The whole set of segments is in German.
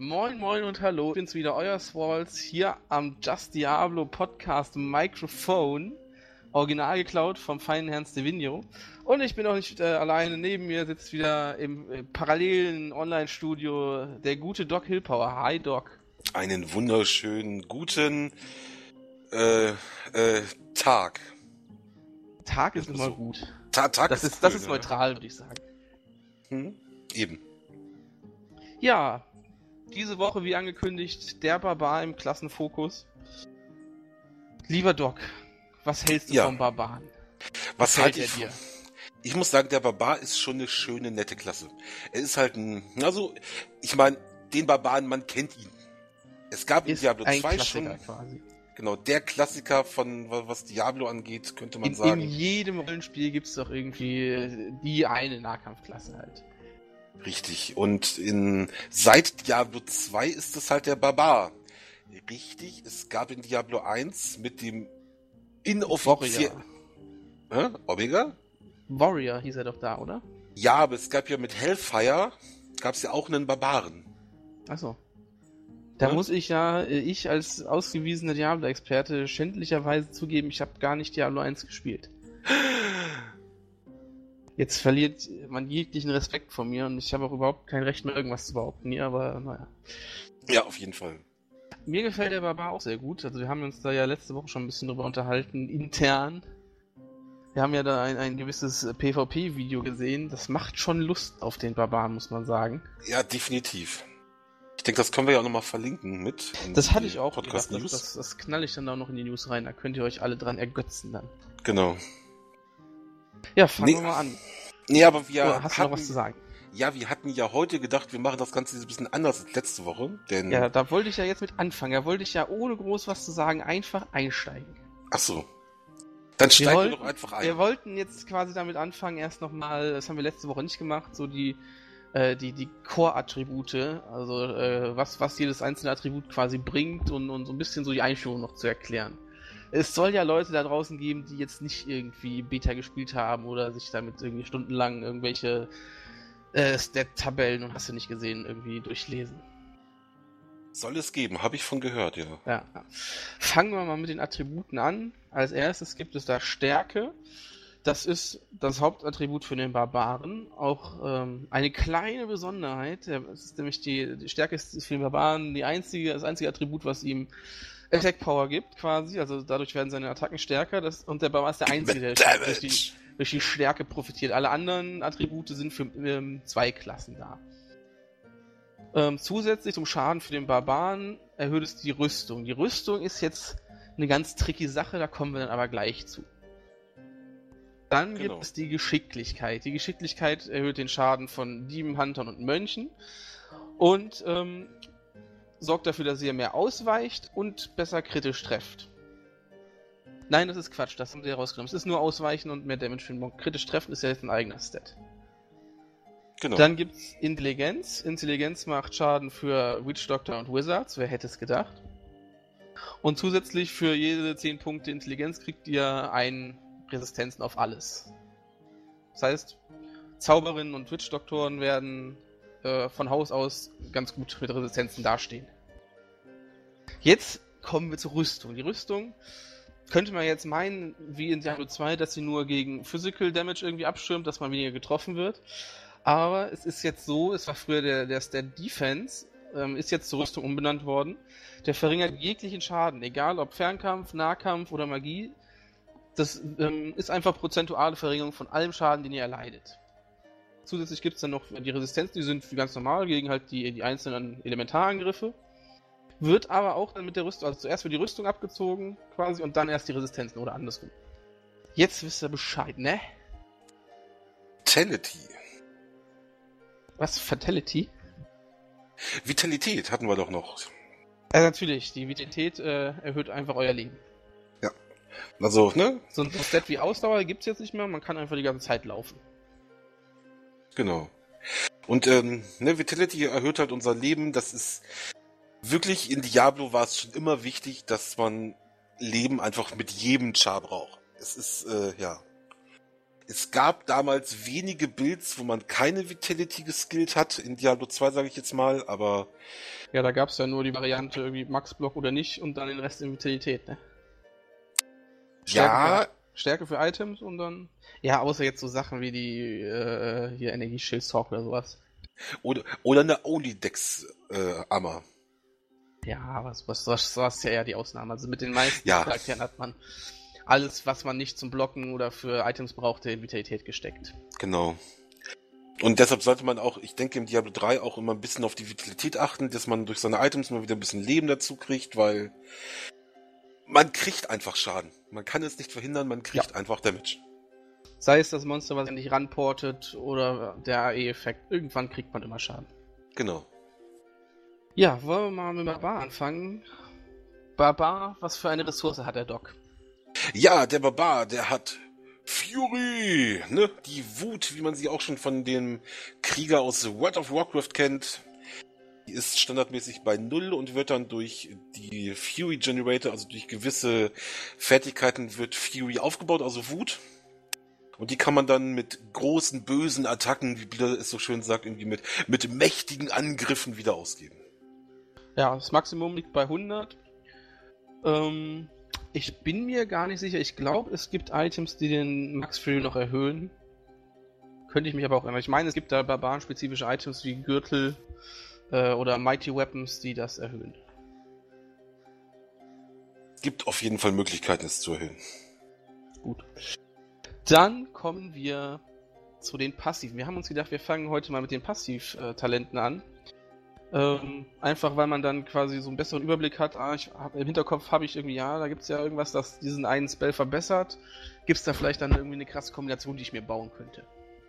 Moin moin und hallo, ich bin's wieder, euer Swalls, hier am Just Diablo Podcast Microphone, original geklaut vom feinen Herrn Stevino. Und ich bin auch nicht alleine, neben mir sitzt wieder im parallelen Online-Studio der gute Doc Hillpower. Hi Doc. Einen wunderschönen guten Tag. Tag ist immer gut. Tag das ist ist, cool, das ist neutral, würde ich sagen. Eben. Ja, diese Woche, wie angekündigt, der Barbar im Klassenfokus. Lieber Doc, was hältst du vom Barbaren? Was halte ich dir? Ich muss sagen, der Barbar ist schon eine schöne, nette Klasse. Er ist halt ich meine, den Barbaren, man kennt ihn. Es gab in Diablo 2 schon quasi. Genau, der Klassiker von was Diablo angeht, könnte man sagen. In jedem Rollenspiel gibt es doch irgendwie die eine Nahkampfklasse halt. Richtig, und seit Diablo 2 ist es halt der Barbar. Richtig, es gab in Diablo 1 mit dem inoffiziellen... Omega? Warrior hieß er doch da, oder? Ja, aber es gab ja mit Hellfire, gab es ja auch einen Barbaren. Achso. Da muss ich als ausgewiesener Diablo-Experte schändlicherweise zugeben, ich habe gar nicht Diablo 1 gespielt. Jetzt verliert man jeglichen Respekt vor mir und ich habe auch überhaupt kein Recht mehr, irgendwas zu behaupten hier, aber naja. Ja, auf jeden Fall. Mir gefällt der Barbar auch sehr gut. Also wir haben uns da ja letzte Woche schon ein bisschen drüber unterhalten, intern. Wir haben ja da ein gewisses PvP-Video gesehen. Das macht schon Lust auf den Barbaren, muss man sagen. Ja, definitiv. Ich denke, das können wir ja auch nochmal verlinken mit. Das hatte ich auch gedacht. Das knall ich dann auch noch in die News rein. Da könnt ihr euch alle dran ergötzen dann. Genau. Ja, fangen wir mal an. Nee, aber hast du noch was zu sagen? Ja, wir hatten ja heute gedacht, wir machen das Ganze ein bisschen anders als letzte Woche. Denn ja, da wollte ich ja jetzt mit anfangen. Da wollte ich ja ohne groß was zu sagen einfach einsteigen. Ach so. Dann steigen wir doch einfach ein. Wir wollten jetzt quasi damit anfangen, erst nochmal, das haben wir letzte Woche nicht gemacht, so die Core-Attribute, also was jedes einzelne Attribut quasi bringt und so ein bisschen so die Einführung noch zu erklären. Es soll ja Leute da draußen geben, die jetzt nicht irgendwie Beta gespielt haben oder sich damit irgendwie stundenlang irgendwelche Stat-Tabellen und hast du nicht gesehen, irgendwie durchlesen. Soll es geben, habe ich von gehört, ja. Ja. Fangen wir mal mit den Attributen an. Als erstes gibt es da Stärke. Das ist das Hauptattribut für den Barbaren. Auch eine kleine Besonderheit. Es ist nämlich die Stärke ist für den Barbaren das einzige Attribut, was ihm Attack Power gibt, quasi. Also dadurch werden seine Attacken stärker. Und der Barbar ist der einzige, der durch die Stärke profitiert. Alle anderen Attribute sind für zwei Klassen da. Zusätzlich zum Schaden für den Barbaren erhöht es die Rüstung. Die Rüstung ist jetzt eine ganz tricky Sache, da kommen wir dann aber gleich zu. Dann gibt es die Geschicklichkeit. Die Geschicklichkeit erhöht den Schaden von Dieben, Huntern und Mönchen und sorgt dafür, dass ihr mehr ausweicht und besser kritisch trefft. Nein, das ist Quatsch, das haben sie rausgenommen. Es ist nur Ausweichen und mehr Damage für den Monk. Kritisch treffen ist ja jetzt ein eigener Stat. Genau. Dann gibt's Intelligenz. Intelligenz macht Schaden für Witch Doctor und Wizards, wer hätte es gedacht. Und zusätzlich für jede 10 Punkte Intelligenz kriegt ihr Resistenzen auf alles. Das heißt, Zauberinnen und Witch-Doktoren werden von Haus aus ganz gut mit Resistenzen dastehen. Jetzt kommen wir zur Rüstung. Die Rüstung könnte man jetzt meinen, wie in Diablo 2, dass sie nur gegen Physical Damage irgendwie abschirmt, dass man weniger getroffen wird. Aber es ist jetzt so, es war früher der Stat Defense, ist jetzt zur Rüstung umbenannt worden. Der verringert jeglichen Schaden, egal ob Fernkampf, Nahkampf oder Magie. Das ist einfach prozentuale Verringerung von allem Schaden, den ihr erleidet. Zusätzlich gibt es dann noch die Resistenz, die sind ganz normal gegen halt die einzelnen Elementarangriffe. Wird aber auch dann mit der Rüstung, also zuerst wird die Rüstung abgezogen quasi und dann erst die Resistenzen oder andersrum. Jetzt wisst ihr Bescheid, ne? Vitality. Was? Fatality? Vitalität hatten wir doch noch. Natürlich, die Vitalität erhöht einfach euer Leben. Ja. Also, ne? So ein Stat wie Ausdauer gibt's jetzt nicht mehr, man kann einfach die ganze Zeit laufen. Genau. Und Vitality erhöht halt unser Leben, das ist wirklich, in Diablo war es schon immer wichtig, dass man Leben einfach mit jedem Char braucht. Es ist, Es gab damals wenige Builds, wo man keine Vitality geskillt hat, in Diablo 2 sage ich jetzt mal, aber... Ja, da gab es ja nur die Variante irgendwie Max-Block oder nicht und dann den Rest in Vitalität, ne? Stärke für Items und dann... Ja, außer jetzt so Sachen wie die hier Energieschild-Talk oder sowas. Oder eine Only-Dex-Armor. Ja, was ist ja eher die Ausnahme. Also mit den meisten Ja. Charakteren hat man alles, was man nicht zum Blocken oder für Items brauchte, in Vitalität gesteckt. Genau. Und deshalb sollte man auch, ich denke im Diablo 3 auch immer ein bisschen auf die Vitalität achten, dass man durch seine Items mal wieder ein bisschen Leben dazu kriegt, weil man kriegt einfach Schaden. Man kann es nicht verhindern, man kriegt einfach Damage. Sei es das Monster, was nicht ranportet oder der AE-Effekt. Irgendwann kriegt man immer Schaden. Genau. Ja, wollen wir mal mit Barbar anfangen? Barbar, was für eine Ressource hat der Doc? Ja, der Barbar, der hat Fury, ne? Die Wut, wie man sie auch schon von dem Krieger aus World of Warcraft kennt. Die ist standardmäßig bei 0 und wird dann durch die Fury Generator, also durch gewisse Fertigkeiten wird Fury aufgebaut, also Wut. Und die kann man dann mit großen, bösen Attacken, wie Blizzard es so schön sagt, irgendwie mit mächtigen Angriffen wieder ausgeben. Ja, das Maximum liegt bei 100. Ich bin mir gar nicht sicher. Ich glaube, es gibt Items, die den Max Fury noch erhöhen. Könnte ich mich aber auch erinnern. Ich meine, es gibt da barbarenspezifische Items wie Gürtel oder Mighty Weapons, die das erhöhen. Es gibt auf jeden Fall Möglichkeiten, es zu erhöhen. Gut. Dann kommen wir zu den Passiven. Wir haben uns gedacht, wir fangen heute mal mit den Passivtalenten an. Einfach weil man dann quasi so einen besseren Überblick hat. Im Hinterkopf habe ich irgendwie, da gibt es ja irgendwas, das diesen einen Spell verbessert. Gibt es da vielleicht dann irgendwie eine krasse Kombination, die ich mir bauen könnte?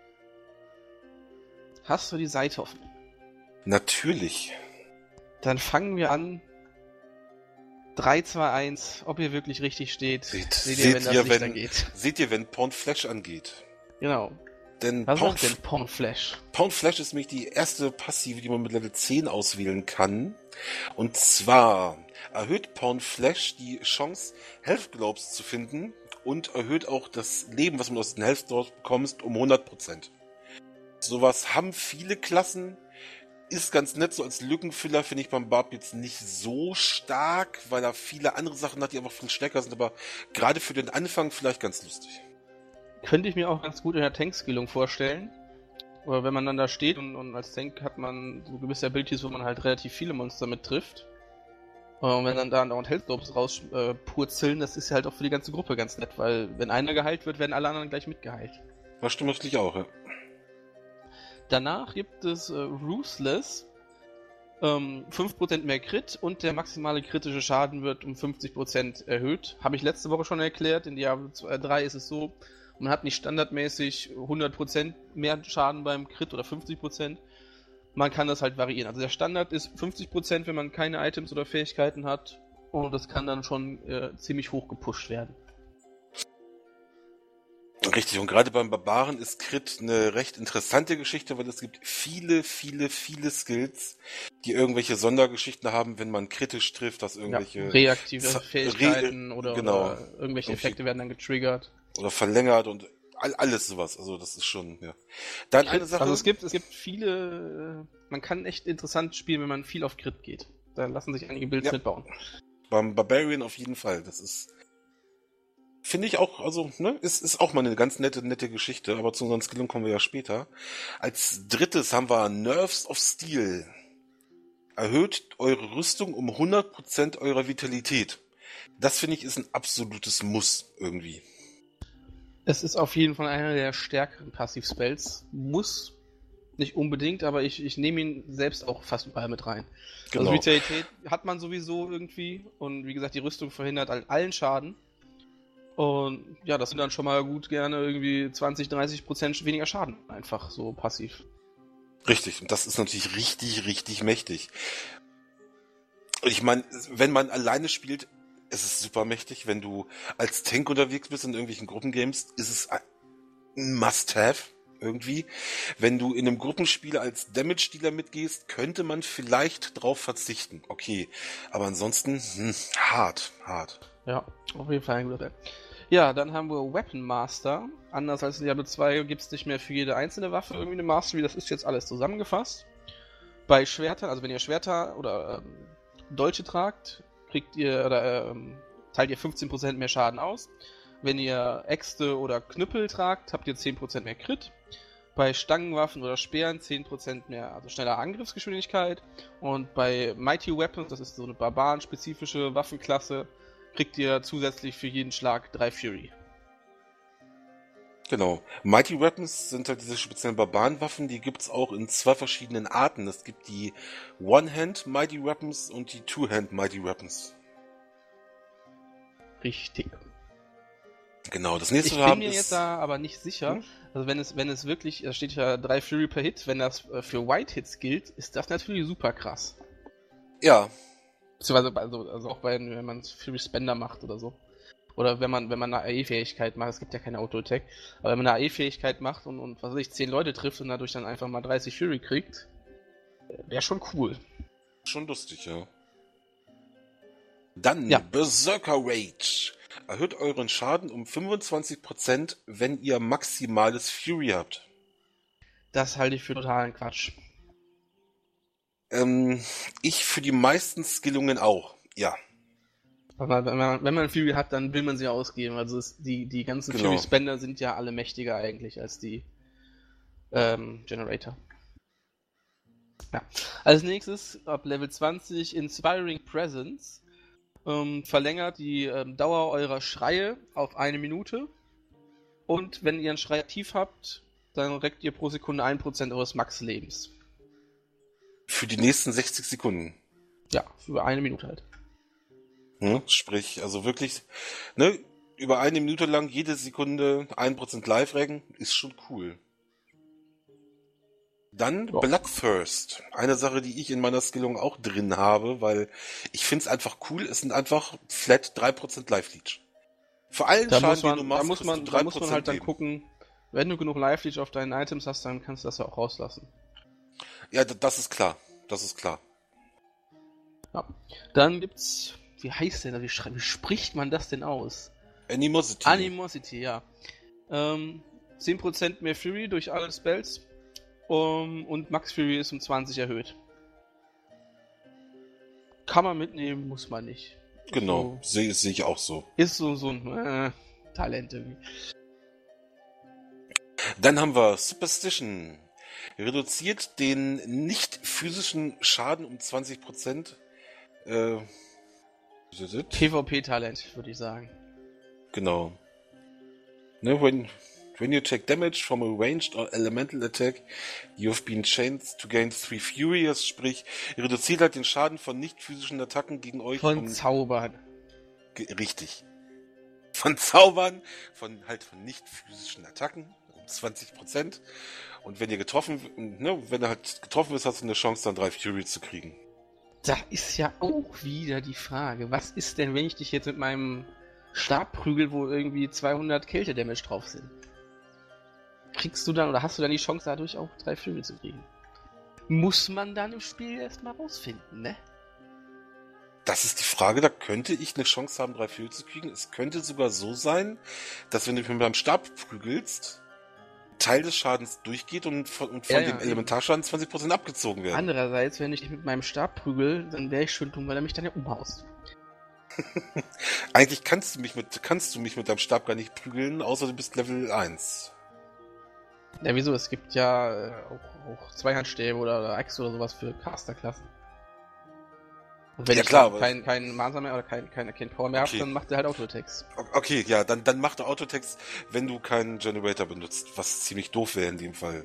Hast du die Seite offen? Natürlich. Dann fangen wir an. 3, 2, 1, ob ihr wirklich richtig steht. Seht ihr, wenn Pound Flash angeht. Genau. Denn was ist denn Pound Flash? Pound Flash ist nämlich die erste Passive, die man mit Level 10 auswählen kann. Und zwar erhöht Pound Flash die Chance, Health Globes zu finden und erhöht auch das Leben, was man aus den Health Globes bekommt, um 100%. Sowas haben viele Klassen. Ist ganz nett, so als Lückenfüller finde ich beim Barb jetzt nicht so stark, weil er viele andere Sachen hat, die einfach viel stärker sind, aber gerade für den Anfang vielleicht ganz lustig. Könnte ich mir auch ganz gut in der Tank-Skillung vorstellen. Oder wenn man dann da steht und als Tank hat man so gewisse Abilities, wo man halt relativ viele Monster mit trifft. Und wenn dann da dauernd Health Globes rauspurzeln, das ist ja halt auch für die ganze Gruppe ganz nett, weil wenn einer geheilt wird, werden alle anderen gleich mitgeheilt. Das stimmt natürlich auch, ja. Danach gibt es Ruthless, 5% mehr Crit und der maximale kritische Schaden wird um 50% erhöht. Habe ich letzte Woche schon erklärt, in Diablo 3 ist es so, man hat nicht standardmäßig 100% mehr Schaden beim Crit oder 50%. Man kann das halt variieren. Also der Standard ist 50%, wenn man keine Items oder Fähigkeiten hat und das kann dann schon ziemlich hoch gepusht werden. Richtig, und gerade beim Barbaren ist Crit eine recht interessante Geschichte, weil es gibt viele Skills, die irgendwelche Sondergeschichten haben, wenn man kritisch trifft, dass irgendwelche reaktive Fähigkeiten oder irgendwelche Effekte werden dann getriggert. Oder verlängert und alles sowas. Also das ist schon, ja. Dann eine Sache. Also es gibt viele, man kann echt interessant spielen, wenn man viel auf Crit geht. Da lassen sich einige Builds mitbauen. Beim Barbarian auf jeden Fall. Das ist, finde ich auch, also, ne, ist auch mal eine ganz nette Geschichte, aber zu unseren Skillen kommen wir ja später. Als drittes haben wir Nerves of Steel. Erhöht eure Rüstung um 100% eurer Vitalität. Das finde ich ist ein absolutes Muss irgendwie. Es ist auf jeden Fall einer der stärkeren Passiv-Spells. Muss nicht unbedingt, aber ich nehme ihn selbst auch fast überall mit rein. Genau. Also Vitalität hat man sowieso irgendwie und wie gesagt, die Rüstung verhindert allen Schaden. Und ja, das sind dann schon mal gut gerne irgendwie 20-30% weniger Schaden. Einfach so passiv. Richtig, und das ist natürlich richtig mächtig. Und ich meine, wenn man alleine spielt, es ist super mächtig. Wenn du als Tank unterwegs bist in irgendwelchen Gruppengames, ist es ein Must-Have irgendwie. Wenn du in einem Gruppenspiel als Damage-Dealer mitgehst, könnte man vielleicht drauf verzichten. Okay, aber ansonsten hart. Ja, auf jeden Fall ein guter Wert. Ja, dann haben wir Weapon Master. Anders als in Diablo 2 gibt es nicht mehr für jede einzelne Waffe irgendwie eine Mastery. Das ist jetzt alles zusammengefasst. Bei Schwertern, also wenn ihr Schwerter oder Dolche tragt, teilt ihr 15% mehr Schaden aus. Wenn ihr Äxte oder Knüppel tragt, habt ihr 10% mehr Crit. Bei Stangenwaffen oder Speeren 10% mehr, also schneller Angriffsgeschwindigkeit. Und bei Mighty Weapons, das ist so eine barbarenspezifische Waffenklasse, kriegt ihr zusätzlich für jeden Schlag 3 Fury. Genau. Mighty Weapons sind halt diese speziellen Barbarenwaffen, die gibt's auch in 2 verschiedenen Arten. Es gibt die One-Hand Mighty Weapons und die Two-Hand Mighty Weapons. Richtig. Genau, das nächste Ich bin mir jetzt da aber nicht sicher. Also wenn es wirklich, da steht ja 3 Fury per Hit, wenn das für White Hits gilt, ist das natürlich super krass. Ja. Beziehungsweise also auch wenn man Fury Spender macht oder so. Oder wenn man eine AE-Fähigkeit macht, es gibt ja keine Auto-Attack, aber wenn man eine AE-Fähigkeit macht und was weiß ich, 10 Leute trifft und dadurch dann einfach mal 30 Fury kriegt, wäre schon cool. Schon lustig, ja. Dann Berserker Rage. Erhöht euren Schaden um 25%, wenn ihr maximales Fury habt. Das halte ich für totalen Quatsch. Ich für die meisten Skillungen auch, ja. Aber wenn man Fury hat, dann will man sie ausgeben. Also die ganzen Fury Spender sind ja alle mächtiger eigentlich als die Generator. Ja. Als nächstes, ab Level 20, Inspiring Presence. Verlängert die Dauer eurer Schreie auf 1 Minute. Und wenn ihr einen Schrei aktiv habt, dann reckt ihr pro Sekunde 1% eures Max-Lebens. Für die nächsten 60 Sekunden? Ja, für 1 Minute halt. Sprich, also wirklich, ne, über 1 Minute lang jede Sekunde 1% Live-Regen ist schon cool. Dann Bloodthirst. Eine Sache, die ich in meiner Skillung auch drin habe, weil ich finde es einfach cool, es sind einfach flat 3% Life-Leech. Für allen Schaden, den du machst, da muss man halt dann gucken, wenn du genug Life-Leech auf deinen Items hast, dann kannst du das ja auch rauslassen. Ja, das ist klar. Das ist klar. Ja. Dann gibt's, wie heißt denn das? Wie spricht man das denn aus? Animosity. Animosity, ja. 10% mehr Fury durch alle Spells. Und Max Fury ist um 20 erhöht. Kann man mitnehmen, muss man nicht. Genau, so, sehe ich auch so. Ist so ein Talent irgendwie. Dann haben wir Superstition. Reduziert den nicht physischen Schaden um 20%. PvP-Talent, würde ich sagen. Genau. Ne, when you take damage from a ranged or elemental attack, you have been chained to gain 3 Furious, sprich, reduziert halt den Schaden von nicht physischen Attacken gegen euch. Von Zaubern. Richtig. Von Zaubern, von nicht physischen Attacken um 20%. Und wenn ihr wenn er halt getroffen ist, hast du eine Chance, dann 3 Fury zu kriegen. Da ist ja auch wieder die Frage, was ist denn, wenn ich dich jetzt mit meinem Stab prügel, wo irgendwie 200 Kälte-Damage drauf sind? Kriegst du dann, oder hast du dann die Chance, dadurch auch 3 Fury zu kriegen? Muss man dann im Spiel erstmal rausfinden, ne? Das ist die Frage, da könnte ich eine Chance haben, 3 Fury zu kriegen. Es könnte sogar so sein, dass wenn du mit deinem Stab prügelst, Teil des Schadens durchgeht und von dem Elementarschaden 20% abgezogen werden. Andererseits, wenn ich dich mit meinem Stab prügel, dann wäre ich schön dumm, weil er mich dann ja umhaust. Eigentlich kannst du mich mit deinem Stab gar nicht prügeln, außer du bist Level 1. Ja, wieso? Es gibt ja auch Zweihandstäbe oder Axt oder sowas für Caster-Klassen. Und wenn ich keinen Master mehr oder kein Power mehr habe, dann macht er halt Auto-Attacks. Okay, ja, dann macht er Auto-Attacks, wenn du keinen Generator benutzt, was ziemlich doof wäre in dem Fall.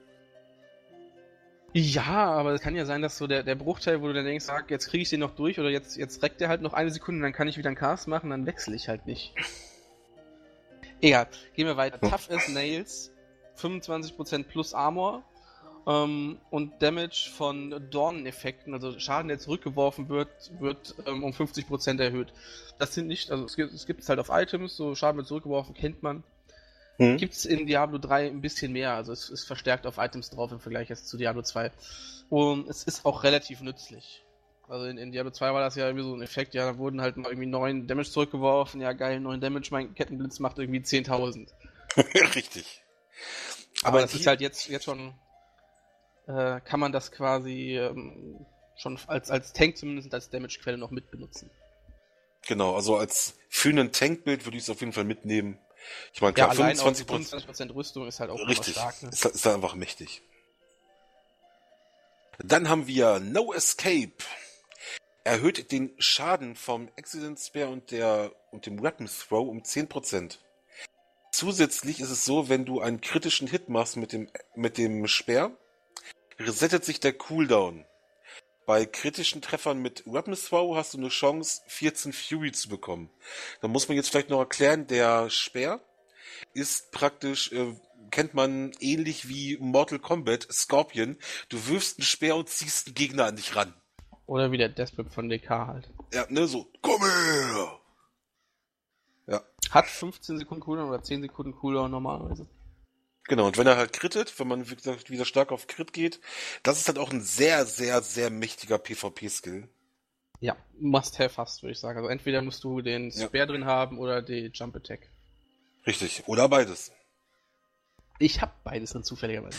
Ja, aber es kann ja sein, dass so der Bruchteil, wo du dann denkst, jetzt kriege ich den noch durch oder jetzt reckt der halt noch 1 Sekunde, dann kann ich wieder einen Cast machen, dann wechsle ich halt nicht. Egal, gehen wir weiter. Tough as Nails, 25% plus Armor. Und Damage von Dorneneffekten, also Schaden, der zurückgeworfen wird um 50% erhöht. Das sind nicht, also es gibt es halt auf Items, so Schaden wird zurückgeworfen, kennt man. Gibt's in Diablo 3 ein bisschen mehr, also es ist verstärkt auf Items drauf im Vergleich jetzt zu Diablo 2. Und es ist auch relativ nützlich. Also in Diablo 2 war das ja irgendwie so ein Effekt, ja, da wurden halt mal irgendwie 9 Damage zurückgeworfen, ja geil, 9 Damage, mein Kettenblitz macht irgendwie 10.000. Richtig. Aber das ist halt jetzt schon, kann man das quasi schon als Tank zumindest als Damage-Quelle noch mitbenutzen. Genau, also für einen Tankbild würde ich es auf jeden Fall mitnehmen. Ich meine, Ja, klar, allein 25% Rüstung ist halt auch richtig, stark. Ne? ist da einfach mächtig. Dann haben wir No Escape. Erhöht den Schaden vom Accident Spare und dem Weapon Throw um 10%. Zusätzlich ist es so, wenn du einen kritischen Hit machst mit dem Speer, resettet sich der Cooldown. Bei kritischen Treffern mit Weapon Throw hast du eine Chance, 14 Fury zu bekommen. Da muss man jetzt vielleicht noch erklären, der Speer ist praktisch, kennt man ähnlich wie Mortal Kombat, Scorpion. Du wirfst einen Speer und ziehst einen Gegner an dich ran. Oder wie der Deathwhip von DK halt. Ja, ne, so, komm her! Ja. Hat 15 Sekunden Cooldown oder 10 Sekunden Cooldown normalerweise. Genau, und wenn er halt crittet, wenn man wie gesagt wieder stark auf Crit geht, das ist halt auch ein sehr, sehr, sehr mächtiger PvP-Skill. Ja, Must-have fast, würde ich sagen. Also entweder musst du den Spear drin haben oder die Jump Attack. Richtig, oder beides. Ich hab beides drin, zufälligerweise.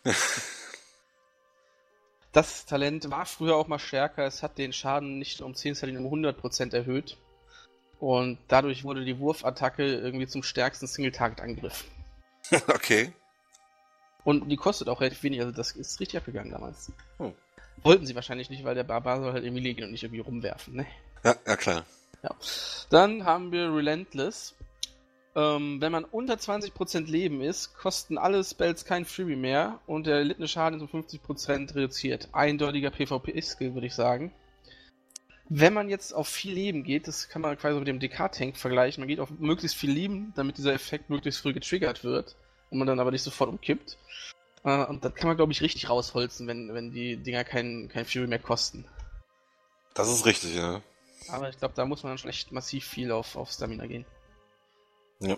Das Talent war früher auch mal stärker. Es hat den Schaden nicht um 10, sondern um 100% erhöht. Und dadurch wurde die Wurfattacke irgendwie zum stärksten Single-Target-Angriff. Okay. Und die kostet auch relativ wenig, also das ist richtig abgegangen damals. Oh. Wollten sie wahrscheinlich nicht, weil der Barbar soll halt irgendwie liegen und nicht irgendwie rumwerfen, ne? Ja, klar. Ja. Dann haben wir Relentless. Wenn man unter 20% Leben ist, kosten alle Spells kein Fury mehr und der erlittene Schaden ist um 50% reduziert. Eindeutiger PvP-Skill, würde ich sagen. Wenn man jetzt auf viel Leben geht, das kann man quasi mit dem DK-Tank vergleichen, man geht auf möglichst viel Leben, damit dieser Effekt möglichst früh getriggert wird und man dann aber nicht sofort umkippt. Und das kann man, glaube ich, richtig rausholzen, wenn die Dinger kein Fury mehr kosten. Das ist richtig, ja. Aber ich glaube, da muss man dann schon echt massiv viel auf Stamina gehen. Ja.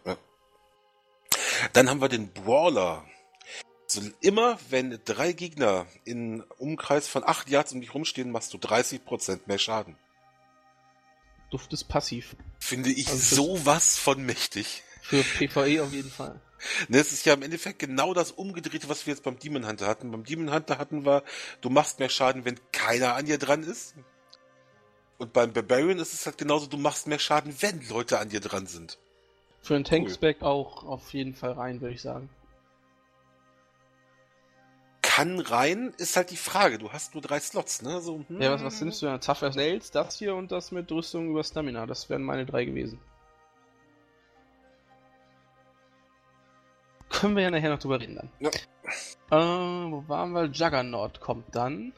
Dann haben wir den Brawler. So, immer wenn 3 Gegner in Umkreis von 8 Yards um dich rumstehen, machst du 30% mehr Schaden. Duft ist passiv. Finde ich sowas von mächtig. Für PvE auf jeden Fall. Ne, es ist ja im Endeffekt genau das Umgedrehte, was wir jetzt beim Demon Hunter hatten. Beim Demon Hunter hatten wir, du machst mehr Schaden, wenn keiner an dir dran ist. Und beim Barbarian ist es halt genauso, du machst mehr Schaden, wenn Leute an dir dran sind. Für einen Tank-Spec auch auf jeden Fall rein, würde ich sagen. Kann rein, ist halt die Frage. Du hast nur 3 Slots, ne? So, Ja, was nimmst du denn? Tough as Nails, das hier und das mit Rüstung über Stamina. Das wären meine 3 gewesen. Können wir ja nachher noch drüber reden dann. Ja. Wo waren wir? Juggernaut kommt dann.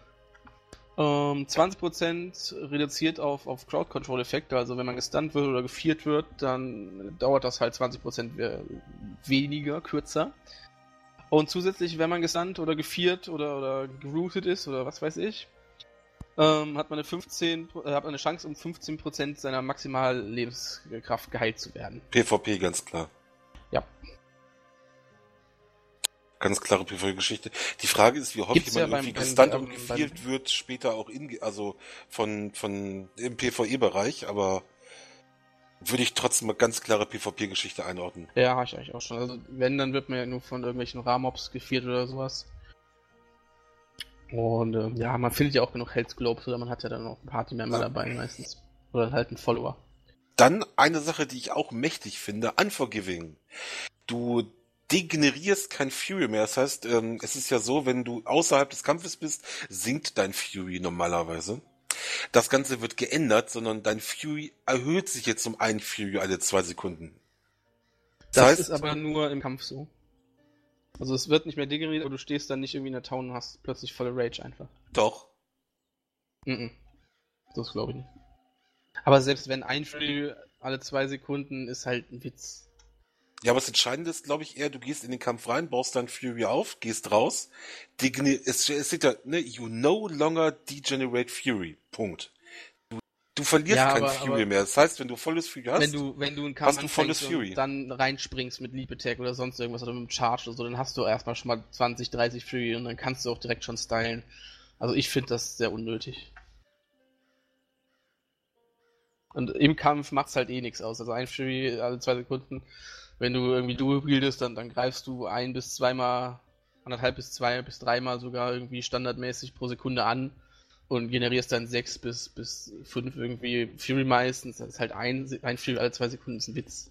20% reduziert auf Crowd-Control-Effekte, also wenn man gestunt wird oder gefeart wird, dann dauert das halt 20% weniger, kürzer. Und zusätzlich, wenn man gestunt oder gefeart oder geroutet ist oder was weiß ich, hat man eine Chance, um 15% seiner maximalen Lebenskraft geheilt zu werden. PvP, ganz klar. Ja. Ganz klare PvP-Geschichte. Die Frage ist, wie häufig man irgendwie gestunt und gefealt wird, später auch also im PvE-Bereich, aber würde ich trotzdem mal ganz klare PvP-Geschichte einordnen. Ja, habe ich eigentlich auch schon. Also wenn, dann wird man ja nur von irgendwelchen Rahmobs gefeart oder sowas. Und ja, man findet ja auch genug Health Globes oder man hat ja dann noch ein Party-Member dabei meistens. Oder halt einen Follower. Dann eine Sache, die ich auch mächtig finde, Unforgiving. Du degenerierst kein Fury mehr. Das heißt, es ist ja so, wenn du außerhalb des Kampfes bist, sinkt dein Fury normalerweise. Das Ganze wird geändert, sondern dein Fury erhöht sich jetzt um 1 Fury alle 2 Sekunden. Das heißt, ist aber nur im Kampf so. Also es wird nicht mehr degeneriert, aber du stehst dann nicht irgendwie in der Town und hast plötzlich volle Rage einfach. Doch. Das glaube ich nicht. Aber selbst wenn ein Fury alle 2 Sekunden, ist halt ein Witz. Ja, aber das Entscheidende ist, glaube ich, eher, du gehst in den Kampf rein, baust dein Fury auf, gehst raus. Es steht da, ne, you no longer degenerate Fury. Punkt. Du verlierst kein Fury mehr. Das heißt, wenn du volles Fury hast, wenn du einen Kampf hast du volles Fury. Und dann reinspringst mit Leap Attack oder sonst irgendwas oder mit dem Charge oder so, dann hast du erstmal schon mal 20, 30 Fury und dann kannst du auch direkt schon stylen. Also ich finde das sehr unnötig. Und im Kampf macht's halt eh nichts aus. Also ein Fury alle 2 Sekunden. Wenn du irgendwie Dual wieldest, dann greifst du 1 bis 2 Mal, 1,5 bis 2 bis 3 Mal sogar irgendwie standardmäßig pro Sekunde an und generierst dann 6 bis 5 irgendwie Fury meistens. Das ist halt ein Fury alle 2 Sekunden, ist ein Witz.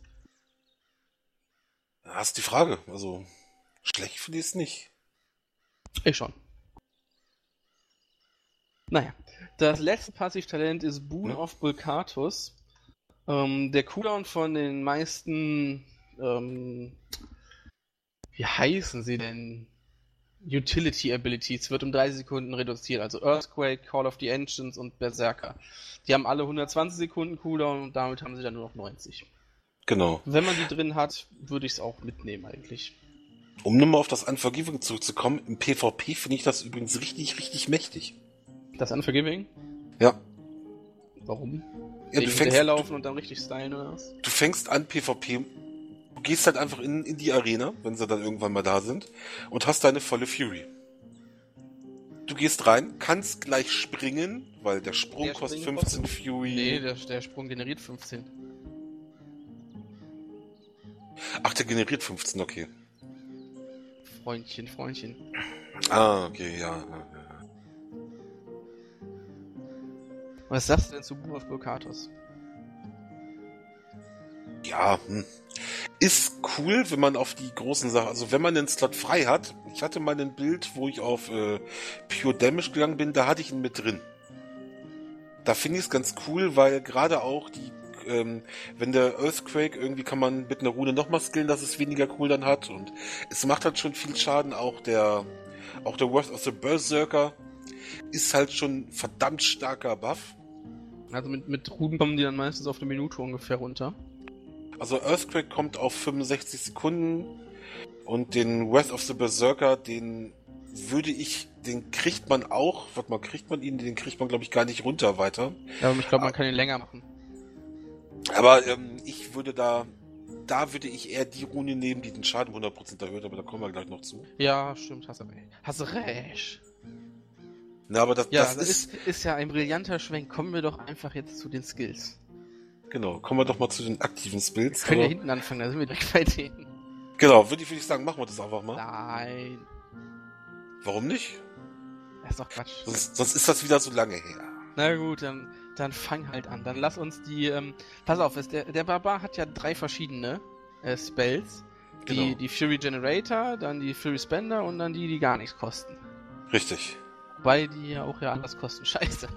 Da hast die Frage. Also, schlecht finde ich es nicht. Ich schon. Naja. Das letzte Passivtalent ist Boon of Bulkatus. Der Cooldown von den meisten, wie heißen sie denn? Utility Abilities wird um 30 Sekunden reduziert. Also Earthquake, Call of the Ancients und Berserker. Die haben alle 120 Sekunden Cooldown und damit haben sie dann nur noch 90. Genau. Wenn man die drin hat, würde ich es auch mitnehmen eigentlich. Um nochmal auf das Unforgiving zurückzukommen, im PvP finde ich das übrigens richtig, richtig mächtig. Das Unforgiving? Ja. Warum? Ja, du hinterherlaufen und dann richtig stylen oder was? Du fängst an PvP, du gehst halt einfach in die Arena, wenn sie dann irgendwann mal da sind, und hast deine volle Fury. Du gehst rein, kannst gleich springen, weil der Sprung kostet 15 Fury. Nee, der Sprung generiert 15. Ach, der generiert 15, okay. Freundchen. Ah, okay, ja. Was sagst du denn zu Boon of Bulkatus? Ja, ist cool, wenn man auf die großen Sachen, also wenn man einen Slot frei hat. Ich hatte mal ein Bild, wo ich auf Pure Damage gegangen bin, da hatte ich ihn mit drin. Da finde ich es ganz cool, weil gerade auch die, wenn der Earthquake, irgendwie kann man mit einer Rune nochmal skillen, dass es weniger Cooldown hat und es macht halt schon viel Schaden. Auch der Wrath of the Berserker ist halt schon verdammt starker Buff. Also mit Runen kommen die dann meistens auf eine Minute ungefähr runter. Also Earthquake kommt auf 65 Sekunden und den Wrath of the Berserker, den kriegt man auch, den kriegt man glaube ich gar nicht runter weiter. Ja, aber ich glaube, man kann ihn länger machen. Aber ich würde da würde ich eher die Rune nehmen, die den Schaden 100% erhöht, aber da kommen wir gleich noch zu. Ja, stimmt, hast du recht. Na, aber das ist ja ein brillanter Schwenk. Kommen wir doch einfach jetzt zu den Skills. Genau, kommen wir doch mal zu den aktiven Spills. Wir können ja hinten anfangen, da sind wir direkt bei denen. Genau, würde ich sagen, machen wir das einfach mal. Nein. Warum nicht? Das ist doch Quatsch. Sonst ist das wieder so lange her. Na gut, dann fang halt an. Dann lass uns die, pass auf, der Barbar hat ja 3 verschiedene Spells. Genau. Die Fury Generator, dann die Fury Spender und dann die gar nichts kosten. Richtig. Weil die ja auch anders kosten. Scheiße.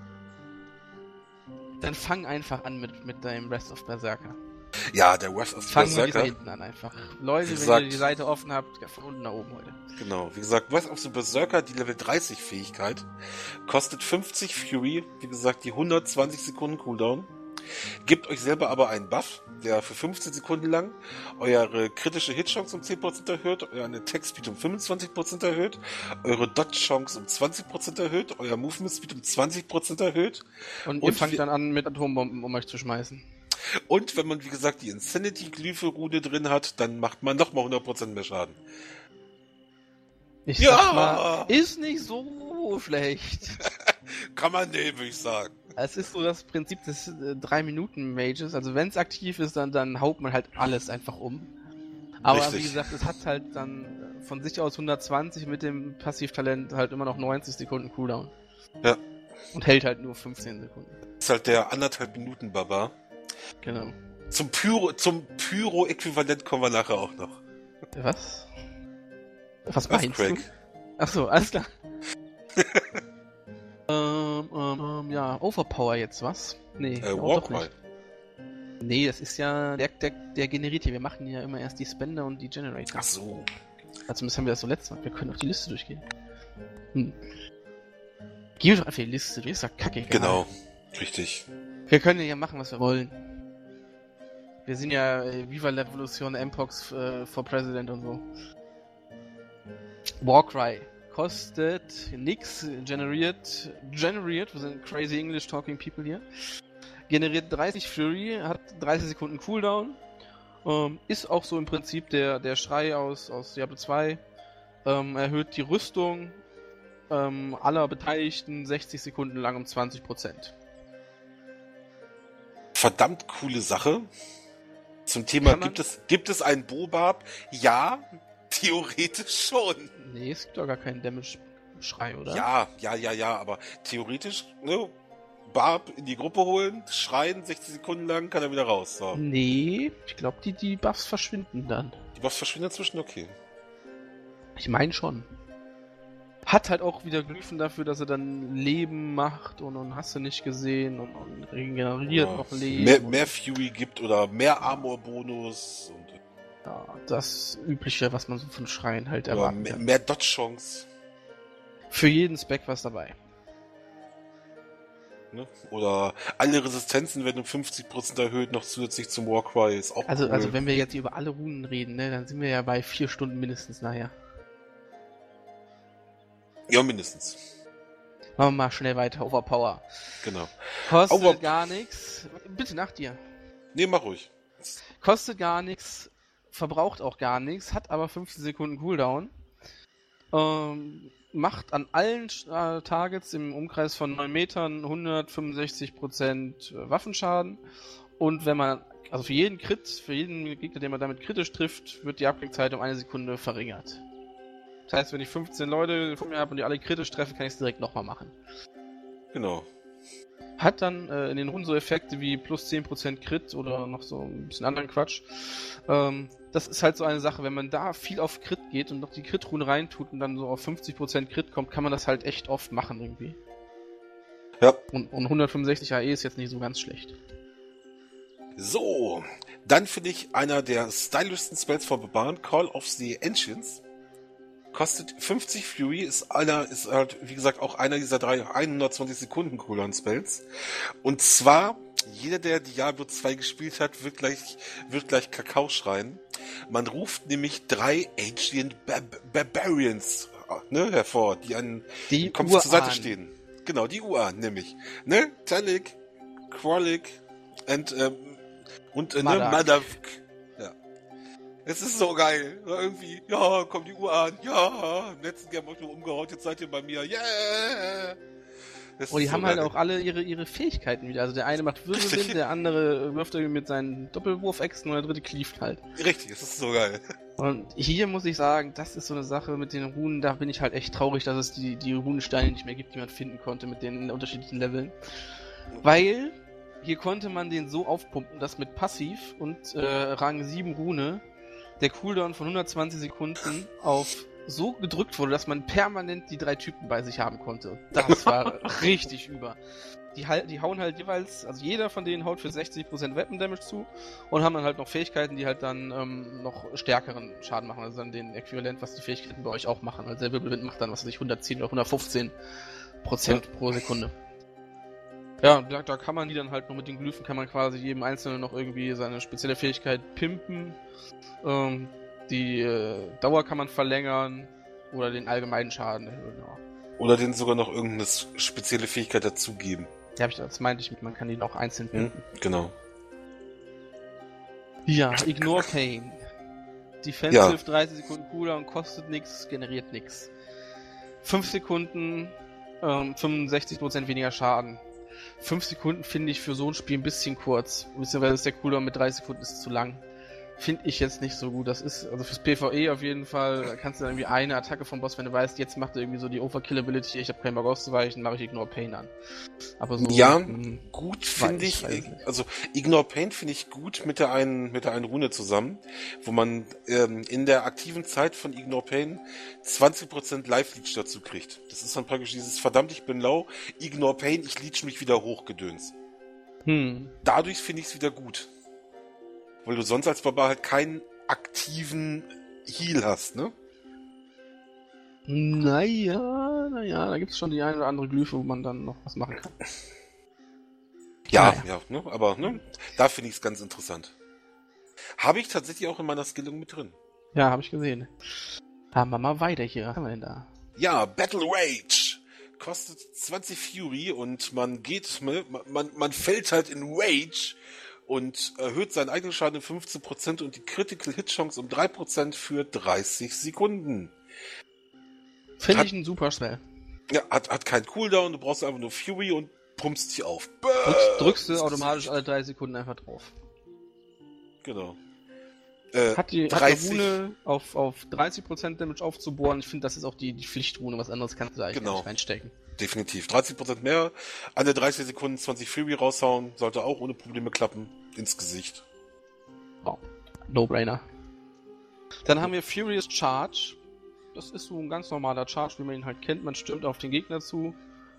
Dann fang einfach an mit deinem Wrath of Berserker. Ja, der Wrath of Berserker. Berserker. Fangen wir hinten an einfach. Leute, wie wenn gesagt, ihr die Seite offen habt, von unten nach oben heute. Genau, wie gesagt, Wrath of the Berserker, die Level 30 Fähigkeit, kostet 50 Fury, wie gesagt, die 120 Sekunden Cooldown. Gebt euch selber aber einen Buff, der für 15 Sekunden lang eure kritische Hitchance um 10% erhöht, euren Attack Speed um 25% erhöht, eure Dodge Chance um 20% erhöht, euer Movement Speed um 20% erhöht. Und ihr fangt dann an, mit Atombomben um euch zu schmeißen. Und wenn man, wie gesagt, die Insanity-Glyphe-Rune drin hat, dann macht man nochmal 100% mehr Schaden. Ich sag mal, ist nicht so schlecht. Kann man nehmen, würde ich sagen. Es ist so das Prinzip des 3-Minuten-Mages. Also wenn es aktiv ist, dann haut man halt alles einfach um. Aber Richtig. Wie gesagt, es hat halt dann von sich aus 120 mit dem Passivtalent halt immer noch 90 Sekunden Cooldown. Ja. Und hält halt nur 15 Sekunden. Das ist halt der 1,5 Minuten Barbar. Genau. Zum Pyro-Äquivalent kommen wir nachher auch noch. Was? Was meinst du? Achso, alles klar. Ja, Overpower jetzt, was? Nee, doch nicht. Nee, das ist ja, der generiert hier. Wir machen ja immer erst die Spender und die Generator. Ach so. Also zumindest haben wir das so letztes Mal. Wir können auf die Liste durchgehen. Geh doch einfach die Liste durch, ist doch kacke egal. Genau, richtig. Wir können ja machen, was wir wollen. Wir sind ja Viva la Revolution, Mpox for President und so. Warcry. Kostet nix, generiert, wir sind crazy English talking people hier. Generiert 30 Fury, hat 30 Sekunden Cooldown. Ist auch so im Prinzip der Schrei aus Diablo 2. Erhöht die Rüstung aller Beteiligten 60 Sekunden lang um 20%. verdammt coole Sache. Zum Thema, gibt es einen Bobab? Ja, theoretisch schon. Nee, es gibt doch gar keinen Damage-Schrei, oder? Ja, aber theoretisch, ne? Barb in die Gruppe holen, schreien, 60 Sekunden lang, kann er wieder raus. So. Nee, ich glaube, die Buffs verschwinden dann. Die Buffs verschwinden inzwischen? Okay. Ich meine schon. Hat halt auch wieder Glyphen dafür, dass er dann Leben macht und hast du nicht gesehen und regeneriert noch Leben. Mehr Fury gibt oder mehr Armor-Bonus. Und ja, das Übliche, was man so von Schreien halt erwarten kann. Mehr Dodge-Chance. Für jeden Spec was dabei. Ne? Oder alle Resistenzen werden um 50% erhöht, noch zusätzlich zum Warcry. Ist auch also, cool. Also wenn wir jetzt über alle Runen reden, ne, dann sind wir ja bei 4 Stunden mindestens nachher. Ja, mindestens. Machen wir mal schnell weiter. Overpower. Genau. Kostet gar nichts. Bitte nach dir. Nee, mach ruhig. Kostet gar nichts, verbraucht auch gar nichts, hat aber 15 Sekunden Cooldown. Macht an allen Targets im Umkreis von 9 Metern 165% Waffenschaden. Und wenn man, also für jeden Crit, für jeden Gegner, den man damit kritisch trifft, wird die Abklingzeit um 1 Sekunde verringert. Das heißt, wenn ich 15 Leute von mir habe und die alle kritisch treffe, kann ich es direkt nochmal machen. Genau. Hat dann in den Runden so Effekte wie plus 10% Crit oder noch so ein bisschen anderen Quatsch. Das ist halt so eine Sache, wenn man da viel auf Crit geht und noch die Crit-Rune reintut und dann so auf 50% Crit kommt, kann man das halt echt oft machen irgendwie. Ja. Und 165 AE ist jetzt nicht so ganz schlecht. So, dann finde ich einer der stylischsten Spells von Barbaren, Call of the Ancients. Kostet 50 Fury, ist halt, wie gesagt, auch einer dieser 120 Sekunden Cooldown Spells. Und zwar, jeder, der Diablo 2 gespielt hat, wird gleich Kakao schreien. Man ruft nämlich 3 Ancient Barbarians, ne, hervor, die an dem Kopf zur Seite stehen. Genau, die Uran, nämlich. Ne? Talik, Krollik und Madavk. Ja. Es ist so geil. Irgendwie, ja, kommt die Uhr an. Ja, im letzten Game hab ich nur umgehauen, jetzt seid ihr bei mir. Yeah! Oh, die haben halt auch alle ihre Fähigkeiten wieder. Also der eine macht Wirbelwind, der andere wirft irgendwie mit seinen Doppelwurfäxten und der dritte cleaft halt. Richtig, es ist so geil. Und hier muss ich sagen, das ist so eine Sache mit den Runen, da bin ich halt echt traurig, dass es die Runensteine nicht mehr gibt, die man finden konnte mit den unterschiedlichen Leveln. Weil hier konnte man den so aufpumpen, dass mit Passiv und Rang 7 Rune der Cooldown von 120 Sekunden auf so gedrückt wurde, dass man permanent die 3 Typen bei sich haben konnte. Das war richtig über. Die hauen halt jeweils, also jeder von denen haut für 60% Weapon Damage zu und haben dann halt noch Fähigkeiten, die halt dann noch stärkeren Schaden machen. Also dann den Äquivalent, was die Fähigkeiten bei euch auch machen. Also der Wirbelwind macht dann, was weiß ich, 110 oder 115% pro Sekunde. Ja, da kann man die dann halt noch mit den Glyphen, kann man quasi jedem Einzelnen noch irgendwie seine spezielle Fähigkeit pimpen. Die Dauer kann man verlängern oder den allgemeinen Schaden erhöhen. Ja. Oder denen sogar noch irgendeine spezielle Fähigkeit dazugeben. Ja, das meinte ich mit, man kann die auch einzeln pimpen. Genau. Ja, Ignore Pain. Defensive 30 Sekunden Cooldown, kostet nichts, generiert nichts. 5 Sekunden, 65% weniger Schaden. 5 Sekunden finde ich für so ein Spiel ein bisschen kurz. Beziehungsweise ist der Cooldown mit 30 Sekunden ist zu lang. Finde ich jetzt nicht so gut. Das ist, also fürs PvE auf jeden Fall, da kannst du dann irgendwie eine Attacke vom Boss, wenn du weißt, jetzt macht er irgendwie so die Overkill-Ability, ich habe keinen Bock auszuweichen, mache ich Ignore Pain an. Aber so. Ja, gut finde ich, also Ignore Pain finde ich gut mit der einen Rune zusammen, wo man in der aktiven Zeit von Ignore Pain 20% Life-Leech dazu kriegt. Das ist dann praktisch dieses verdammt, ich bin low, Ignore Pain, ich leech mich wieder hoch, Gedöns. Dadurch finde ich es wieder gut. Weil du sonst als Barbar halt keinen aktiven Heal hast, ne? Naja, da gibt's schon die eine oder andere Glyphe, wo man dann noch was machen kann. Ja, ne? Aber ne? Da finde ich es ganz interessant. Habe ich tatsächlich auch in meiner Skillung mit drin. Ja, habe ich gesehen. Haben wir mal weiter hier. Was haben wir denn da? Ja, Battle Rage. Kostet 20 Fury und man fällt halt in Rage und erhöht seinen eigenen Schaden um 15% und die Critical Hit Chance um 3% für 30 Sekunden. Finde ich ein super Spell. Ja, hat keinen Cooldown, du brauchst einfach nur Fury und pumpst dich auf. Drückst du automatisch alle 3 Sekunden einfach drauf. Genau. Hat die Rune auf 30% Damage aufzubohren. Ich finde, das ist auch die Pflichtrune. Was anderes kannst du da eigentlich nicht reinstecken. Definitiv. 30% mehr. An der 30 Sekunden 20 Fury raushauen. Sollte auch ohne Probleme klappen. Ins Gesicht. Oh. No-brainer. Dann haben wir Furious Charge. Das ist so ein ganz normaler Charge, wie man ihn halt kennt. Man stürmt auf den Gegner zu.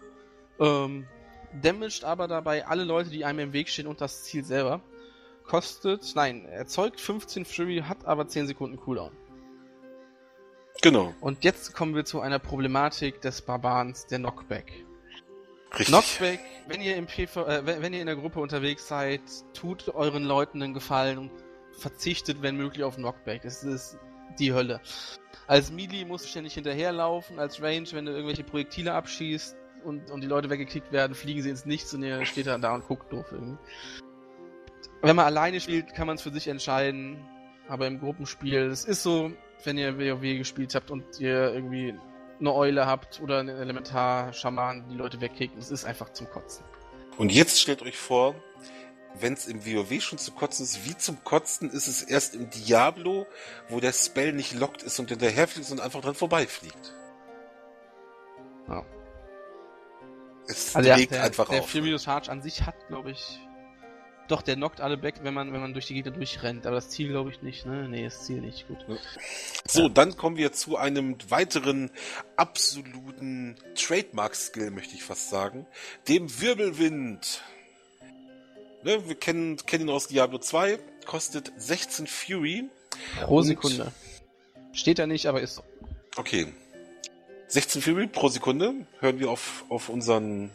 Damaged aber dabei alle Leute, die einem im Weg stehen und das Ziel selber. Erzeugt 15 Fury, hat aber 10 Sekunden Cooldown. Genau. Und jetzt kommen wir zu einer Problematik des Barbaren, der Knockback. Richtig. Knockback, wenn ihr wenn ihr in der Gruppe unterwegs seid, tut euren Leuten einen Gefallen und verzichtet, wenn möglich, auf Knockback. Das ist die Hölle. Als Melee musst du ständig hinterherlaufen, als Range, wenn du irgendwelche Projektile abschießt und die Leute weggekickt werden, fliegen sie ins Nichts und ihr steht dann da und guckt doof irgendwie. Wenn man alleine spielt, kann man es für sich entscheiden, aber im Gruppenspiel, es ist so, wenn ihr WoW gespielt habt und ihr irgendwie eine Eule habt oder einen Elementar-Schaman, die Leute wegkicken, es ist einfach zum Kotzen. Und jetzt stellt euch vor, wenn es im WoW schon zu kotzen ist, wie zum Kotzen ist es erst im Diablo, wo der Spell nicht lockt ist und hinterherfliegt und einfach dran vorbeifliegt. Ja. Es also regt der einfach auf. Der Furious Charge an sich hat, glaube ich... Doch, der knockt alle weg, wenn man durch die Gegner durchrennt. Aber das Ziel, glaube ich, nicht, ne? Nee, das Ziel nicht. Gut. So, dann kommen wir zu einem weiteren absoluten Trademark-Skill, möchte ich fast sagen. Dem Wirbelwind. Ne, wir kennen ihn aus Diablo 2. Kostet 16 Fury. Pro Sekunde. Steht da nicht, aber ist so. Okay. 16 Fury pro Sekunde. Hören wir auf unseren...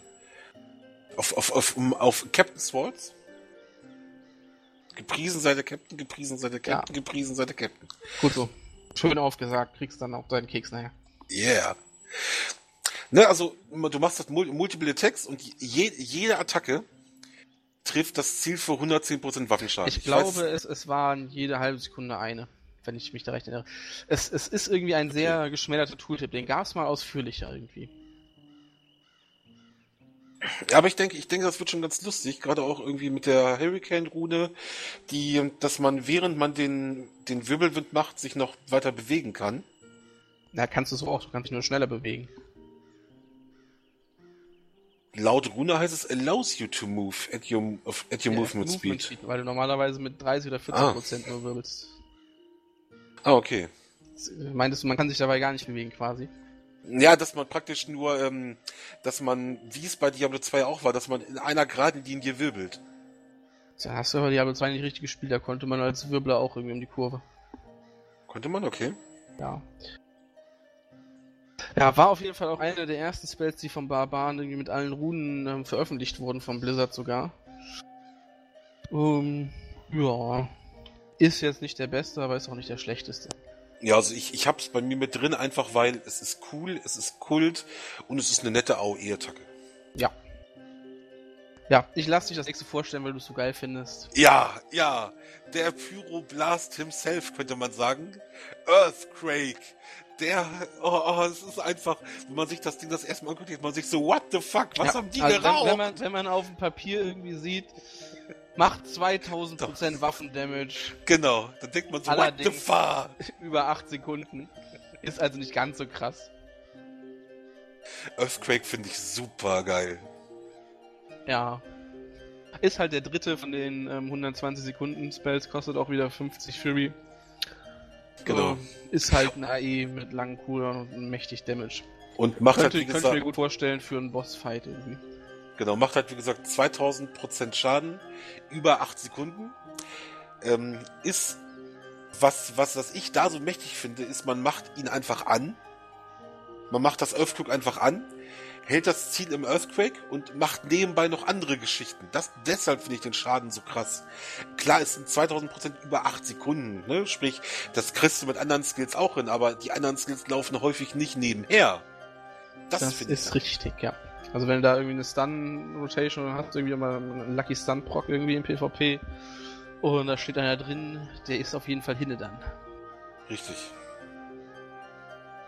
Auf Captain Swords. Gepriesen sei der Captain, gepriesen sei der Captain, ja. Gepriesen sei der Captain. Gut so. Schön aufgesagt, kriegst dann auch deinen Keks nachher. Yeah. Ne, also, du machst das Multiple Attacks und jede Attacke trifft das Ziel für 110% Waffenschaden. Ich glaube, es waren jede halbe Sekunde eine, wenn ich mich da recht erinnere. Es ist irgendwie ein sehr geschmälerter Tooltip, den gab es mal ausführlicher irgendwie. Ja, aber ich denke, das wird schon ganz lustig, gerade auch irgendwie mit der Hurricane-Rune, dass man, während man den Wirbelwind macht, sich noch weiter bewegen kann. Na, kannst du so auch, du kannst dich nur schneller bewegen. Laut Rune heißt es allows you to move at your movement speed. Weil du normalerweise mit 30 oder 40% nur wirbelst. Ah, okay. Meintest du, man kann sich dabei gar nicht bewegen quasi? Ja, dass man praktisch nur, dass man, wie es bei Diablo 2 auch war, dass man in einer geraden Linie wirbelt. Da hast du aber Diablo 2 nicht richtig gespielt, da konnte man als Wirbler auch irgendwie um die Kurve. Konnte man? Okay. Ja. Ja, war auf jeden Fall auch einer der ersten Spells, die vom Barbaren irgendwie mit allen Runen veröffentlicht wurden, von Blizzard sogar. Ja. Ist jetzt nicht der beste, aber ist auch nicht der schlechteste. Ja, also ich hab's bei mir mit drin, einfach weil es ist cool, es ist Kult und es ist eine nette AOE-Attacke. Ja. Ja, ich lass dich das nächste vorstellen, weil du es so geil findest. Ja, der Pyroblast himself, könnte man sagen. Earthquake. Es ist einfach, wenn man sich das Ding das erste Mal anguckt, man sich so, what the fuck, was haben die geraucht? Wenn man auf dem Papier irgendwie sieht, macht 2000% Waffendamage. Genau, dann denkt man so, allerdings what the fuck? Über 8 Sekunden. Ist also nicht ganz so krass. Earthquake finde ich super geil. Ja. Ist halt der dritte von den 120 Sekunden Spells, kostet auch wieder 50 Fury. Genau. Ist halt ein AE mit langen Cooldown und mächtig Damage. Und macht könnte ich mir gut vorstellen für einen Bossfight irgendwie. Genau, macht halt wie gesagt 2000% Schaden über 8 Sekunden. Ist was ich da so mächtig finde, ist, man macht ihn einfach an. Man macht das Earthquake einfach an, hält das Ziel im Earthquake und macht nebenbei noch andere Geschichten. Deshalb finde ich den Schaden so krass. Klar, es sind 2000% über 8 Sekunden, ne? Sprich, das kriegst du mit anderen Skills auch hin, aber die anderen Skills laufen häufig nicht nebenher. Das ist richtig, ja. Also wenn du da irgendwie eine Stun-Rotation hast, irgendwie mal einen Lucky Stun-Proc irgendwie im PvP und da steht einer drin, der ist auf jeden Fall hinne dann. Richtig.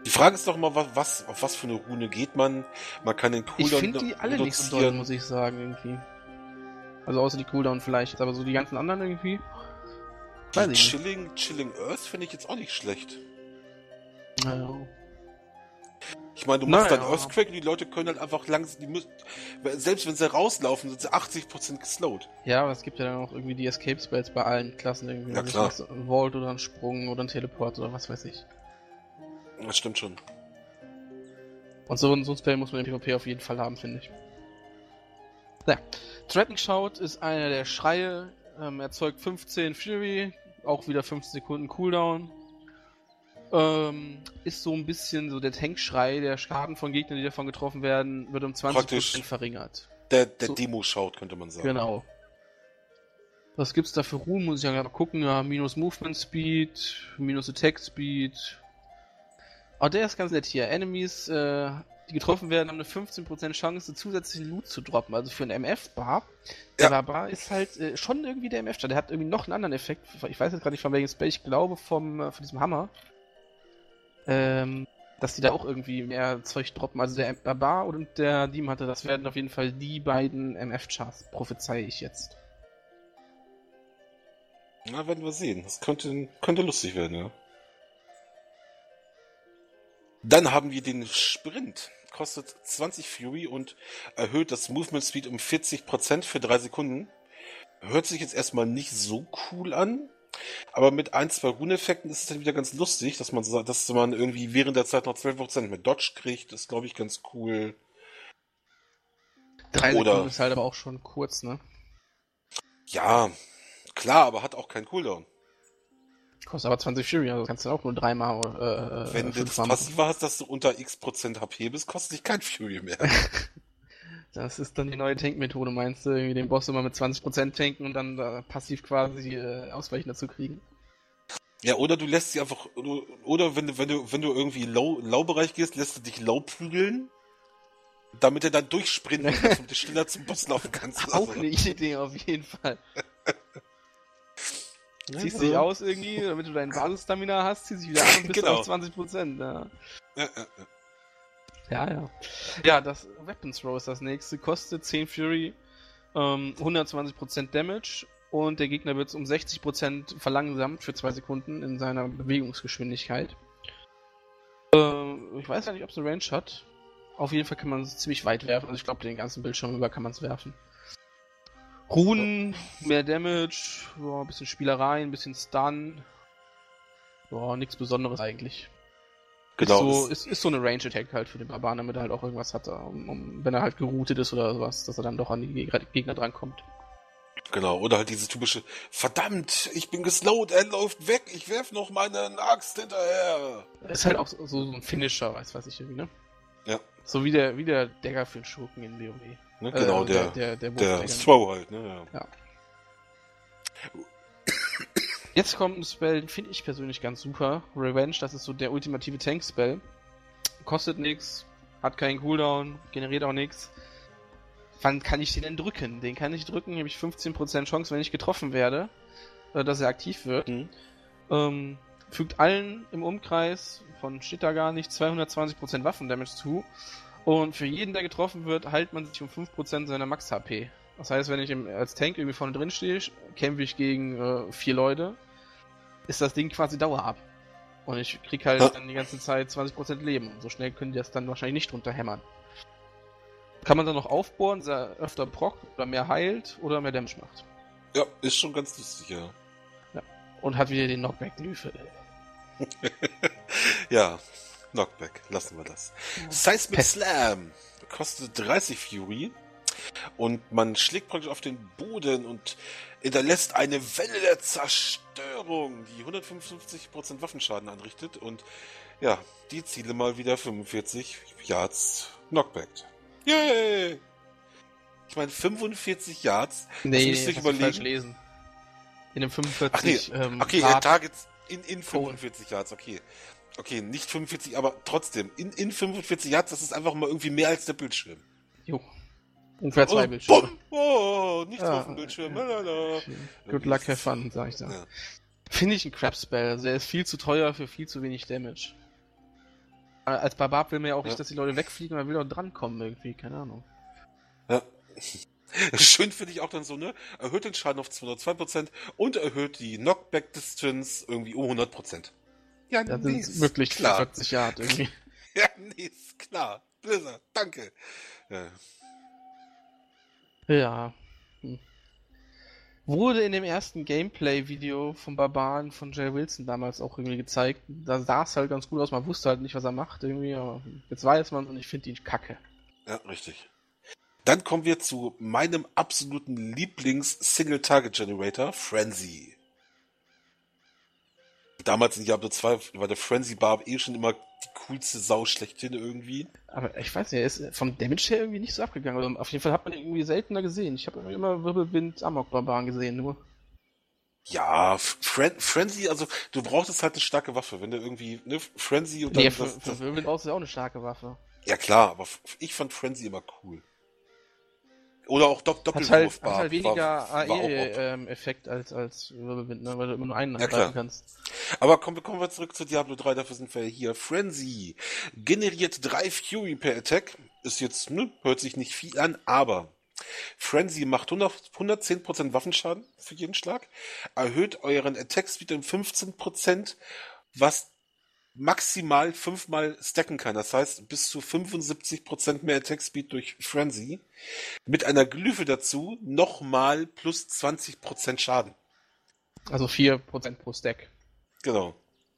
Die Frage ist doch mal, auf was für eine Rune geht man? Man kann den Cooldown Ich finde die alle nicht so doll, muss ich sagen, irgendwie. Also außer die Cooldown vielleicht, aber so die ganzen anderen irgendwie. Die Chilling Earth finde ich jetzt auch nicht schlecht. Naja. Ich meine, du machst dann Earthquake und die Leute können halt einfach langsam, selbst wenn sie rauslaufen, sind sie 80% geslowt. Ja, aber es gibt ja dann auch irgendwie die Escape Spells bei allen Klassen irgendwie. Ja, klar. Ein Vault oder ein Sprung oder ein Teleport oder was weiß ich. Das stimmt schon. Und so ein Spell muss man im PvP auf jeden Fall haben, finde ich. Ja. Threatening Shout ist einer der Schreie, erzeugt 15 Fury, auch wieder 15 Sekunden Cooldown. Ist so ein bisschen so der Tankschrei, der Schaden von Gegnern, die davon getroffen werden, wird um 20% verringert. Der Demo-Shout, könnte man sagen. Genau. Was gibt's da für Ruhen? Muss ich ja gerade gucken. Ja, minus Movement Speed, minus Attack Speed. Oh, der ist ganz nett hier. Enemies, die getroffen werden, haben eine 15% Chance, zusätzlichen Loot zu droppen. Also für einen MF-Bar. Der Barbar ist halt schon irgendwie der MF-Star. Der hat irgendwie noch einen anderen Effekt. Ich weiß jetzt gerade nicht von welchem Spell. Ich glaube von diesem Hammer. Dass die da auch irgendwie mehr Zeug droppen. Also der Barbar und der Demon Hunter, das werden auf jeden Fall die beiden MF-Chars, prophezei ich jetzt. Na, werden wir sehen. Das könnte lustig werden, ja. Dann haben wir den Sprint. Kostet 20 Fury und erhöht das Movement Speed um 40% für 3 Sekunden. Hört sich jetzt erstmal nicht so cool an. Aber mit 1-2 Rune-Effekten ist es dann wieder ganz lustig, dass man irgendwie während der Zeit noch 12% mit Dodge kriegt. Das ist, glaube ich, ganz cool. 3 Sekunden ist halt aber auch schon kurz, ne? Ja, klar, aber hat auch keinen Cooldown. Kostet aber 20 Fury, also kannst du auch nur 3-mal wenn du das Passive hast, dass du unter x% HP bist, kostet dich kein Fury mehr. Das ist dann die neue Tank-Methode, meinst du? Irgendwie den Boss immer mit 20% tanken und dann passiv quasi Ausweichen dazu kriegen? Ja, oder du lässt sie einfach, oder wenn du irgendwie Low-Bereich gehst, lässt du dich low prügeln, damit er dann durchsprinten kannst, damit du schneller zum Boss laufen kannst. Auch eine Idee auf jeden Fall. Ziehst dich aus irgendwie, damit du deinen Basis-Stamina hast, ziehst dich wieder an und bist auf 20%. Ja. Ja. Ja, das Weapons Throw ist das nächste. Kostet 10 Fury, 120% Damage und der Gegner wird um 60% verlangsamt für 2 Sekunden in seiner Bewegungsgeschwindigkeit. Ich weiß ja nicht, ob es eine Range hat. Auf jeden Fall kann man es ziemlich weit werfen. Also ich glaube, den ganzen Bildschirm über kann man es werfen. Runen, mehr Damage, ein bisschen Spielerei, ein bisschen Stun. Nichts Besonderes eigentlich. Genau. Ist so eine Range-Attack halt für den Barbaren, damit er halt auch irgendwas hat, wenn er halt geroutet ist oder sowas, dass er dann doch an die Gegner drankommt. Genau, oder halt diese typische, verdammt, ich bin geslowt, er läuft weg, ich werf noch meine Axt hinterher. Ist halt auch so ein Finisher, weiß ich irgendwie, ne? Ja. So wie der Dagger für den Schurken in WoW. Ne, genau, der Throw halt, ne? Ja. Jetzt kommt ein Spell, den finde ich persönlich ganz super. Revenge, das ist so der ultimative Tank-Spell. Kostet nix, hat keinen Cooldown, generiert auch nix. Wann kann ich den denn drücken? Den kann ich drücken, habe ich 15% Chance, wenn ich getroffen werde, dass er aktiv wird. Fügt allen im Umkreis von steht da gar nicht 220% Waffendamage zu. Und für jeden, der getroffen wird, heilt man sich um 5% seiner Max-HP. Das heißt, wenn ich als Tank irgendwie vorne drin stehe, kämpfe ich gegen 4 Leute, ist das Ding quasi Dauer ab. Und ich krieg halt dann die ganze Zeit 20% Leben. Und so schnell können die das dann wahrscheinlich nicht drunter hämmern. Kann man dann noch aufbohren, dass er öfter prockt oder mehr heilt oder mehr Damage macht. Ja, ist schon ganz lustig, ja. Und hat wieder den Knockback-Glyphe. Ja, Knockback, lassen wir das. Seismic Slam kostet 30 Fury. Und man schlägt praktisch auf den Boden und hinterlässt eine Welle der Zerstörung, die 155% Waffenschaden anrichtet und ja, die Ziele mal wieder 45 Yards knockbackt. Yay! Ich meine, 45 Yards, nee, das müsste ich überlegen. Falsch lesen. In dem 45 okay, Targets in 45 Yards, okay. Okay, nicht 45, aber trotzdem, in 45 Yards, das ist einfach mal irgendwie mehr als der Bildschirm. Jo. Ungefähr 2 Bildschirme. Nichts auf dem Bildschirm. Good luck, have fun, sag ich da. Ja. Finde ich ein Crap-Spell. Also er ist viel zu teuer für viel zu wenig Damage. als Barbar will man ja auch nicht, dass die Leute wegfliegen, man will auch drankommen irgendwie, keine Ahnung. Ja. Schön finde ich auch dann so, ne? Erhöht den Schaden auf 202% und erhöht die Knockback-Distance irgendwie um 100%. Ja, Das nee, sind wirklich klar. 40 Jahre irgendwie. Ja, nee, ist klar. Blizzard, danke. Ja. Ja. Wurde in dem ersten Gameplay-Video vom Barbaren von Jay Wilson damals auch irgendwie gezeigt. Da sah es halt ganz gut aus, man wusste halt nicht, was er macht irgendwie, aber jetzt weiß man und ich finde ihn kacke. Ja, richtig. Dann kommen wir zu meinem absoluten Lieblings-Single-Target-Generator, Frenzy. Damals in Diablo 2 war der Frenzy Barb schon immer die coolste Sau schlechthin irgendwie. Aber ich weiß nicht, er ist vom Damage her irgendwie nicht so abgegangen. Also auf jeden Fall hat man ihn irgendwie seltener gesehen. Ich habe immer Wirbelwind Amok-Barbaren gesehen, nur. Ja, Frenzy, also du brauchtest halt eine starke Waffe, wenn du irgendwie, ne, Frenzy und dann... Nee, für Wirbelwind brauchst du ja auch eine starke Waffe. Ja klar, aber ich fand Frenzy immer cool. Oder auch Doppelwurf hat halt weniger AE-Effekt als Wirbelwind, ne? Weil du immer nur einen angreifen kannst. Aber kommen wir zurück zu Diablo 3, dafür sind wir hier. Frenzy generiert 3 Fury per Attack. Ist jetzt, ne, hört sich nicht viel an, aber Frenzy macht 110% Waffenschaden für jeden Schlag, erhöht euren Attack Speed um 15%, was maximal 5-mal stacken kann. Das heißt, bis zu 75% mehr Attack Speed durch Frenzy. Mit einer Glyphe dazu nochmal plus 20% Schaden. Also 4% pro Stack. Genau.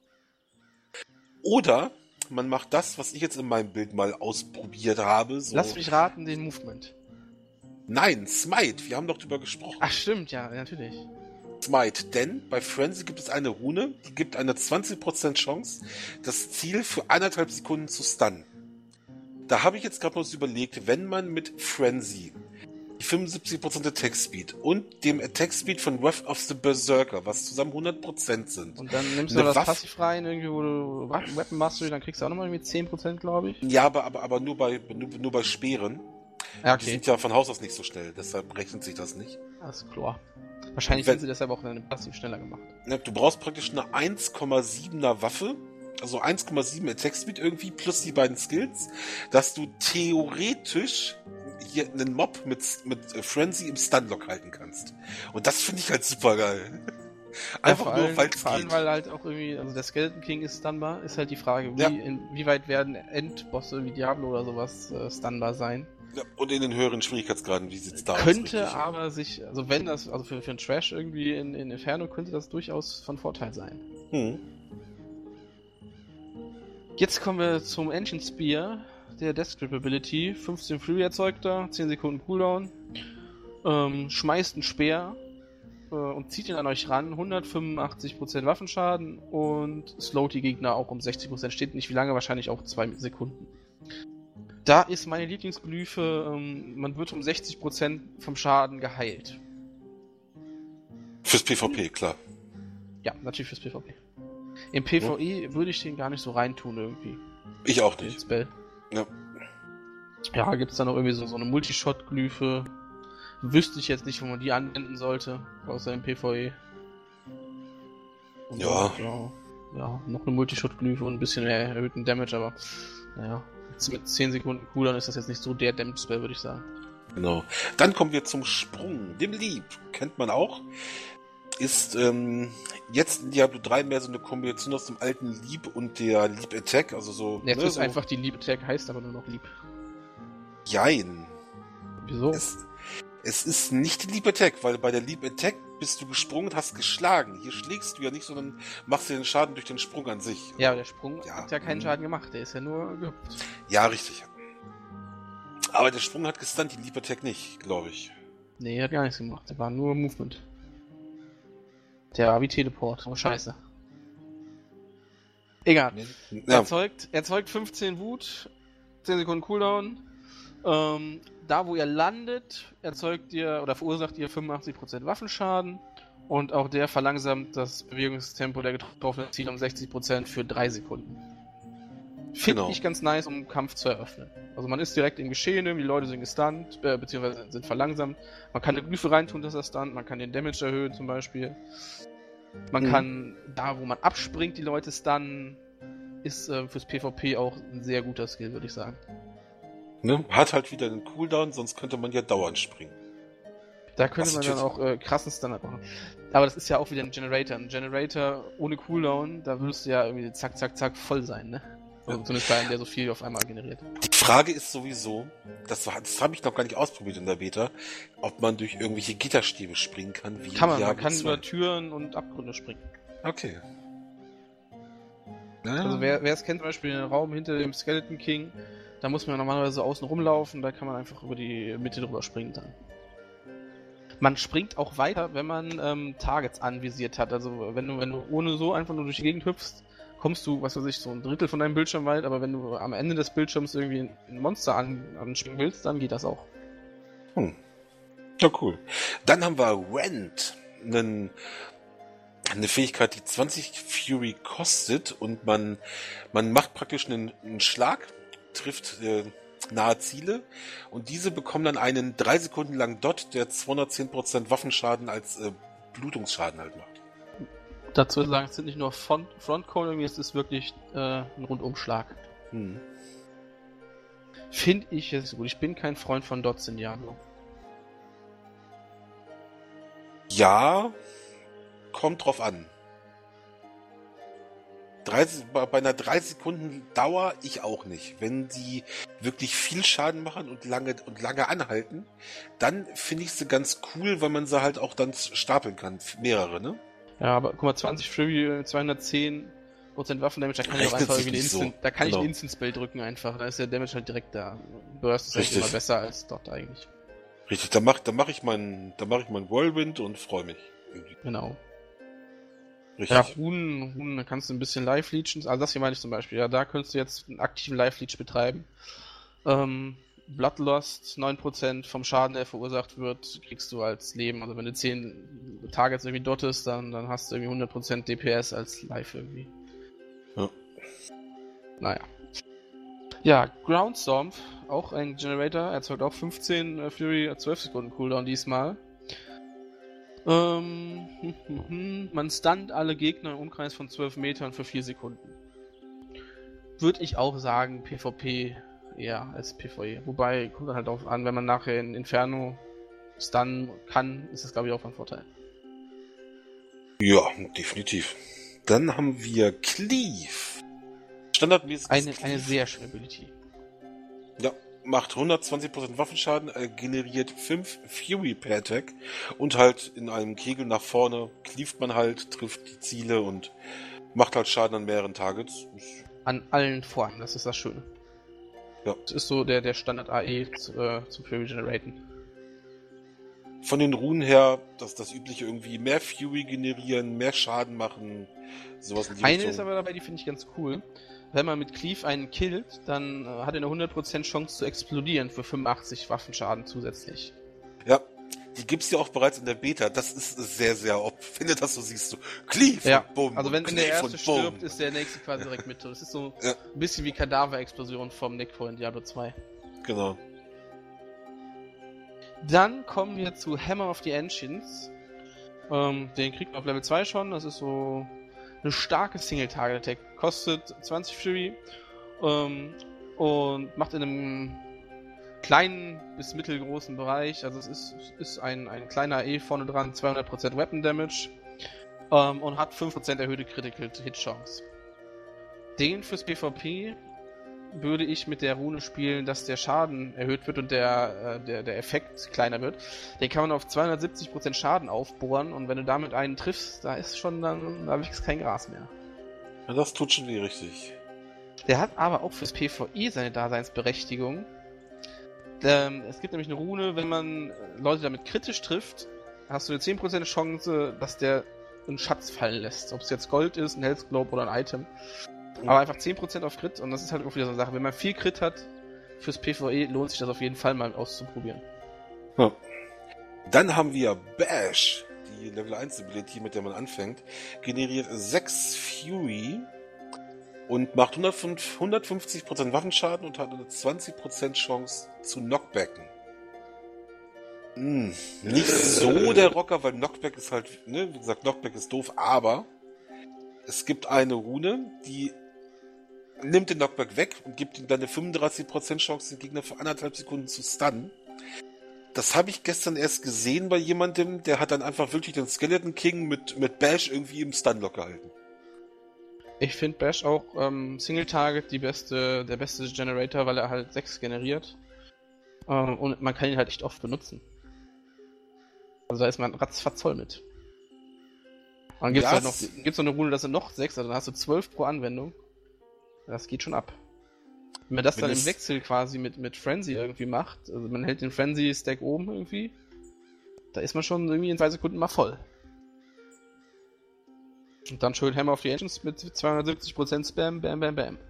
Oder man macht das, was ich jetzt in meinem Bild mal ausprobiert habe. So. Lass mich raten, den Movement. Nein, Smite. Wir haben doch drüber gesprochen. Ach stimmt, ja, natürlich. Smite, denn bei Frenzy gibt es eine Rune, die gibt eine 20% Chance, das Ziel für 1,5 Sekunden zu stunnen. Da habe ich jetzt gerade mal so überlegt, wenn man mit Frenzy die 75% Attack Speed und dem Attack Speed von Wrath of the Berserker, was zusammen 100% sind. Und dann nimmst du das Passiv rein, irgendwie, wo du Weapon Mastery, dann kriegst du auch nochmal irgendwie 10%, glaube ich. Ja, aber nur bei Speeren. Ja, okay. Die sind ja von Haus aus nicht so schnell, deshalb rechnet sich das nicht. Das ist klar. Wahrscheinlich sind sie deshalb auch dann Passiv schneller gemacht. Ja, du brauchst praktisch eine 1,7er Waffe, also 1,7 Attack Speed irgendwie, plus die beiden Skills, dass du theoretisch hier einen Mob mit Frenzy im Stunlock halten kannst. Und das finde ich halt super geil. Einfach nur, weil es geht. Vor allem, weil halt auch irgendwie, also der Skeleton King ist stunbar, ist halt die Frage, inwieweit werden Endbosse wie Diablo oder sowas stunbar sein. Ja, und in den höheren Schwierigkeitsgraden, wie sieht's da aus? Könnte aber sich, also wenn das, also für einen Trash irgendwie in Inferno könnte das durchaus von Vorteil sein. Jetzt kommen wir zum Ancient Spear, der Death Grip Ability. 15 Fury erzeugt er, 10 Sekunden Cooldown, schmeißt einen Speer und zieht ihn an euch ran, 185% Waffenschaden und slowt die Gegner auch um 60%. Steht nicht wie lange, wahrscheinlich auch 2 Sekunden. Da ist meine Lieblingsglyphe, man wird um 60% vom Schaden geheilt. Fürs PvP, klar. Ja, natürlich fürs PvP. Im PvE würde ich den gar nicht so reintun irgendwie. Ich auch Den nicht. Spell. Ja. Ja, gibt's da noch irgendwie so eine Multishot-Glyphe. Wüsste ich jetzt nicht, wo man die anwenden sollte, außer im PvE. Und Ja. Ja, noch eine Multishot-Glyphe und ein bisschen mehr erhöhten Damage, aber naja. Mit 10 Sekunden Cooldown ist das jetzt nicht so der Damage-Spell, würde ich sagen. Genau. Dann kommen wir zum Sprung. Dem Leap. Kennt man auch. Ist jetzt in Diablo 3 mehr so eine Kombination aus dem alten Leap und der Leap Attack. Also so. Jetzt ist so einfach die Leap Attack, heißt aber nur noch Leap. Jein. Wieso? Es ist nicht die Leap Attack, weil bei der Leap Attack bist du gesprungen und hast geschlagen. Hier schlägst du ja nicht, sondern machst dir den Schaden durch den Sprung an sich. Ja, aber der Sprung hat ja keinen Schaden gemacht, der ist ja nur gehüpft. Ja, richtig. Aber der Sprung hat gestunt, die Leap Attack nicht, glaube ich. Nee, er hat gar nichts gemacht, der war nur Movement. Der war wie Teleport, oh scheiße. Egal. Ja. Erzeugt 15 Wut, 10 Sekunden Cooldown. Da wo ihr landet, verursacht ihr 85% Waffenschaden und auch der verlangsamt das Bewegungstempo der getroffenen Ziele um 60% für 3 Sekunden. Finde ich ganz nice, um einen Kampf zu eröffnen. Also man ist direkt im Geschehen, die Leute sind gestunt, beziehungsweise sind verlangsamt. Man kann eine Glyphe reintun, dass er stunt, man kann den Damage erhöhen zum Beispiel. Man kann da, wo man abspringt, die Leute stunnen. ist fürs PvP auch ein sehr guter Skill, würde ich sagen. Ne? Hat halt wieder einen Cooldown, sonst könnte man ja dauernd springen. Da könnte man dann auch krassen Standard machen. Aber das ist ja auch wieder ein Generator. Ein Generator ohne Cooldown, da würdest du ja irgendwie zack, zack, zack voll sein, ne? Also zumindest bei einem, der so viel auf einmal generiert. Die Frage ist sowieso, das habe ich noch gar nicht ausprobiert in der Beta, ob man durch irgendwelche Gitterstäbe springen kann. Wie man kann über Türen und Abgründe springen. Okay. Also wer es kennt, zum Beispiel den Raum hinter dem Skeleton King, da muss man normalerweise außen rumlaufen, da kann man einfach über die Mitte drüber springen dann. Man springt auch weiter, wenn man Targets anvisiert hat. Also wenn du ohne so einfach nur durch die Gegend hüpfst, kommst du, was weiß ich, so ein Drittel von deinem Bildschirm weit, aber wenn du am Ende des Bildschirms irgendwie ein Monster anspringen willst, dann geht das auch. Ja, cool. Dann haben wir Rend, eine Fähigkeit, die 20 Fury kostet und man macht praktisch einen Schlag, trifft nahe Ziele und diese bekommen dann einen 3 Sekunden langen Dot, der 210% Waffenschaden als Blutungsschaden halt macht. Dazu sagen, es sind nicht nur Frontconing, es ist wirklich ein Rundumschlag. Finde ich jetzt gut. Ich bin kein Freund von Dots in Diablo. Ja, kommt drauf an. Bei einer 3 Sekunden Dauer ich auch nicht. Wenn sie wirklich viel Schaden machen und lange anhalten, dann finde ich sie ganz cool, weil man sie halt auch dann stapeln kann. Mehrere, ne? Ja, aber guck mal, 20 Fury, 210% Waffendamage, da kann ich auch einfach irgendwie ich ein Instant-Spell drücken einfach. Da ist der Damage halt direkt da. Burst ist halt immer besser als dort eigentlich. Richtig, da mach ich mein Whirlwind und freue mich. Irgendwie. Genau. Richtig. Ja, Runen, da kannst du ein bisschen Live-Leechen, also das hier meine ich zum Beispiel, ja, da könntest du jetzt einen aktiven Live-Leech betreiben. Bloodlust, 9% vom Schaden, der verursacht wird, kriegst du als Leben. Also wenn du 10 Targets irgendwie dottest, dann hast du irgendwie 100% DPS als Live irgendwie. Ja. Naja. Ja, Groundstomp, auch ein Generator, erzeugt auch 15 Fury, 12 Sekunden Cooldown diesmal. Man stunt alle Gegner im Umkreis von 12 Metern für 4 Sekunden. Würde ich auch sagen, PvP eher als PvE. Wobei, kommt dann halt darauf an, wenn man nachher in Inferno stunnen kann, ist das glaube ich auch ein Vorteil. Ja, definitiv. Dann haben wir Cleave. Standardmäßig. Eine sehr schöne Ability. Ja, macht 120% Waffenschaden, generiert 5 Fury per Attack und halt in einem Kegel nach vorne cleaft man halt, trifft die Ziele und macht halt Schaden an mehreren Targets. An allen Formen, das ist das Schöne. Ja. Das ist so der Standard AE zum Fury Generaten. Von den Runen her, das übliche irgendwie mehr Fury generieren, mehr Schaden machen, sowas in die Eine Richtung. ist aber dabei, die finde ich ganz cool. Wenn man mit Cleave einen killt, dann hat er eine 100% Chance zu explodieren für 85 Waffenschaden zusätzlich. Ja, die gibt's ja auch bereits in der Beta. Das ist sehr, sehr wenn du das so siehst, so Cleave ja, und Bumm. also wenn der erste Bumm. stirbt, ist der nächste quasi direkt mit. Das ist so ein bisschen wie Kadaver-Explosion vom Necro in Diablo 2. Genau. Dann kommen wir zu Hammer of the Ancients. Den kriegt man auf Level 2 schon. Das ist so eine starke Single-Target-Attack. Kostet 20 Fury und macht in einem kleinen bis mittelgroßen Bereich, also es ist ein kleiner E vorne dran, 200% Weapon Damage und hat 5% erhöhte Critical Hit Chance. Den fürs PvP würde ich mit der Rune spielen, dass der Schaden erhöht wird und der Effekt kleiner wird. Den kann man auf 270% Schaden aufbohren und wenn du damit einen triffst, da wächst kein Gras mehr. Ja, das tut schon weh, richtig. Der hat aber auch fürs PvE seine Daseinsberechtigung. Es gibt nämlich eine Rune, wenn man Leute damit kritisch trifft, hast du eine 10% Chance, dass der einen Schatz fallen lässt. Ob es jetzt Gold ist, ein Health Globe oder ein Item. Aber einfach 10% auf Crit und das ist halt auch wieder so eine Sache. Wenn man viel Crit hat, fürs PvE lohnt sich das auf jeden Fall mal auszuprobieren. Ja. Dann haben wir Bash, die Level 1 Ability, mit der man anfängt. Generiert 6 Fury und macht 150% Waffenschaden und hat eine 20% Chance zu Knockbacken. Nicht so der Rocker, weil Knockback ist halt, ne, wie gesagt, Knockback ist doof, aber es gibt eine Rune, die nimmt den Knockback weg und gibt ihm dann eine 35% Chance, den Gegner für 1,5 Sekunden zu stunnen. Das habe ich gestern erst gesehen bei jemandem, der hat dann einfach wirklich den Skeleton King mit Bash irgendwie im Stunlock gehalten. Ich finde Bash auch Single Target der beste Generator, weil er halt 6 generiert. Und man kann ihn halt echt oft benutzen. Also da ist man ratzfatz voll mit. Und dann gibt's halt noch so eine Runde, das sind noch 6, also dann hast du 12 pro Anwendung. Das geht schon ab. Wenn man das dann im Wechsel quasi mit Frenzy irgendwie macht, also man hält den Frenzy-Stack oben irgendwie, da ist man schon irgendwie in 2 Sekunden mal voll. Und dann schön Hammer of the Ancients mit 270% Spam, bam, bam, bam.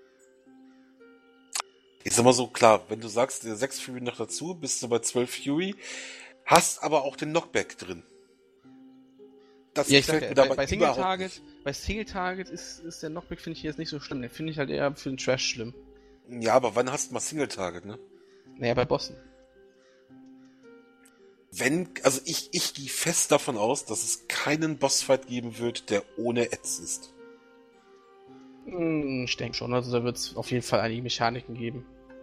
Jetzt immer so, klar, wenn du sagst, 6 Fury noch dazu, bist du bei 12 Fury, hast aber auch den Knockback drin. Das gefällt mir dabei bei Single Target ist der Knockback, finde ich jetzt nicht so schlimm. Den finde ich halt eher für den Trash schlimm. Ja, aber wann hast du mal Single Target, ne? Naja, bei Bossen. Also ich gehe fest davon aus, dass es keinen Bossfight geben wird, der ohne Ads ist. Ich denke schon, also da wird es auf jeden Fall einige Mechaniken geben.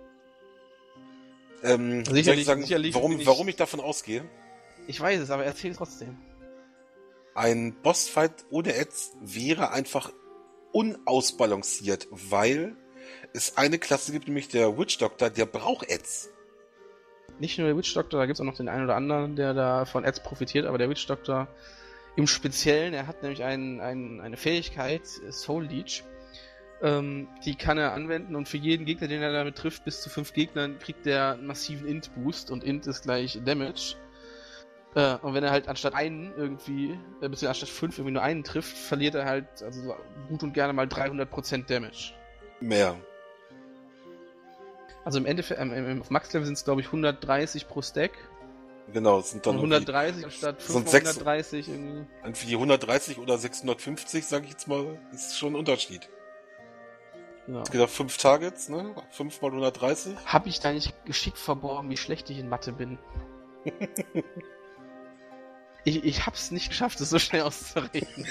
Sicherlich, warum ich davon ausgehe? Ich weiß es, aber erzähl trotzdem. Ein Bossfight ohne Ads wäre einfach unausbalanciert, weil es eine Klasse gibt, nämlich der Witch Doctor, der braucht Ads. Nicht nur der Witch Doctor, da gibt es auch noch den einen oder anderen, der da von Ads profitiert, aber der Witch Doctor im Speziellen, er hat nämlich eine Fähigkeit, Soul Leech, die kann er anwenden und für jeden Gegner, den er damit trifft, bis zu 5 Gegnern, kriegt er einen massiven Int-Boost und Int ist gleich Damage. Und wenn er halt anstatt einen irgendwie, beziehungsweise anstatt 5 irgendwie nur einen trifft, verliert er halt also gut und gerne mal 300% Damage. Mehr. Also im Endeffekt, auf Max-Level sind es glaube ich 130 pro Stack. Genau, es sind dann 130 anstatt 530 irgendwie. Irgendwie 130 oder 650, sag ich jetzt mal, ist schon ein Unterschied. Ja. Es geht auf 5 Targets, ne? 5 mal 130. Hab ich da nicht geschickt verborgen, wie schlecht ich in Mathe bin? Ich hab's nicht geschafft, es so schnell auszurechnen.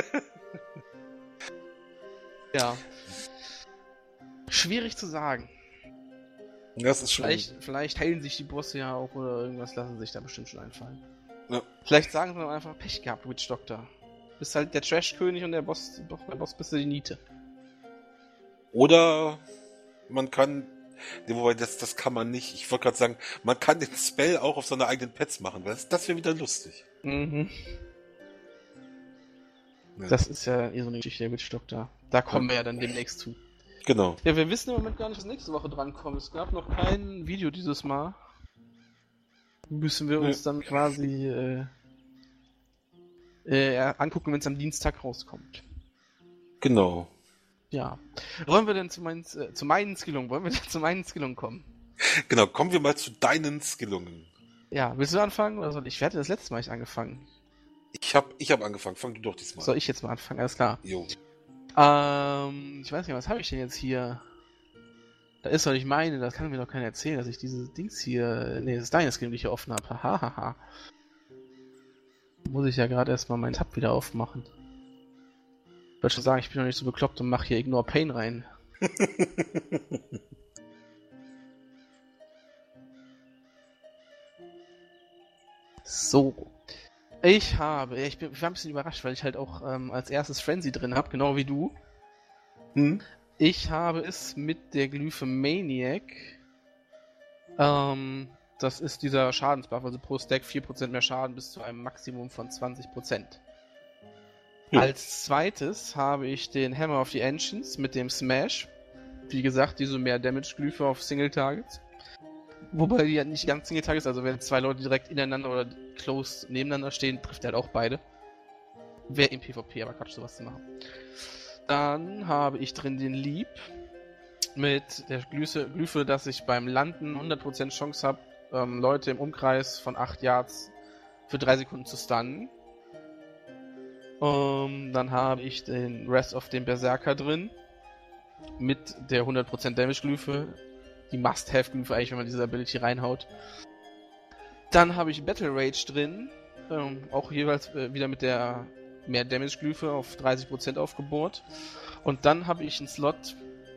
Ja. Schwierig zu sagen. Das ist schon... Vielleicht heilen sich die Bosse ja auch oder irgendwas lassen sich da bestimmt schon einfallen. Ja. Vielleicht sagen sie einfach Pech gehabt, Witch Doctor. Bist halt der Trash-König und der Boss bist du die Niete. Oder man kann... Wobei, das kann man nicht. Ich wollte gerade sagen, man kann den Spell auch auf seine eigenen Pets machen, weil das wäre wieder lustig. Mhm. Ja. Das ist ja so eine Geschichte der Witch Doctor. Da kommen wir ja dann demnächst zu. Genau. Ja, wir wissen im Moment gar nicht, was nächste Woche drankommt. Es gab noch kein Video dieses Mal. Müssen wir uns dann quasi angucken, wenn es am Dienstag rauskommt. Genau. Ja. Wollen wir denn zu meinen Skillungen kommen? Genau, kommen wir mal zu deinen Skillungen. Ja, willst du anfangen? Oder ich hatte das letzte Mal angefangen. Ich hab angefangen, fang du doch diesmal. Soll ich jetzt mal anfangen? Alles klar. Jo. Ich weiß nicht, was habe ich denn jetzt hier? Da ist doch nicht meine, das kann mir doch keiner erzählen, dass ich dieses Dings hier... Nee, das ist deine Skill, die ich hier offen habe. Hahaha. Muss ich ja gerade erstmal meinen Tab wieder aufmachen. Ich wollte schon sagen, ich bin noch nicht so bekloppt und mache hier Ignore Pain rein. So. Ich war ein bisschen überrascht, weil ich halt auch als erstes Frenzy drin habe, genau wie du. Ich habe es mit der Glyphe Maniac. Das ist dieser Schadensbuff, also pro Stack 4% mehr Schaden bis zu einem Maximum von 20%. Ja. Als zweites habe ich den Hammer of the Ancients mit dem Smash. Wie gesagt, diese mehr Damage-Glyphe auf Single Targets. Wobei die ja nicht ganz Single Targets, also wenn 2 Leute direkt ineinander oder close nebeneinander stehen, trifft er halt auch beide. Wäre im PvP aber Quatsch, sowas zu machen. Dann habe ich drin den Leap mit der Glyphe, dass ich beim Landen 100% Chance habe, Leute im Umkreis von 8 Yards für 3 Sekunden zu stunnen. Dann habe ich den Rest of den Berserker drin mit der 100% Damage-Glyphe. Die Must-Have-Glyphe eigentlich, wenn man diese Ability reinhaut. Dann habe ich Battle Rage drin. Auch jeweils wieder mit der mehr Damage-Glyphe auf 30% aufgebohrt. Und dann habe ich einen Slot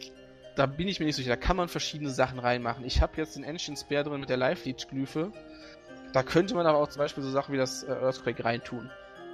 Da bin ich mir nicht sicher. Da kann man verschiedene Sachen reinmachen. Ich habe jetzt den Ancient Spear drin mit der Life-Leech-Glyphe. Da könnte man aber auch zum Beispiel so Sachen wie das Earthquake reintun.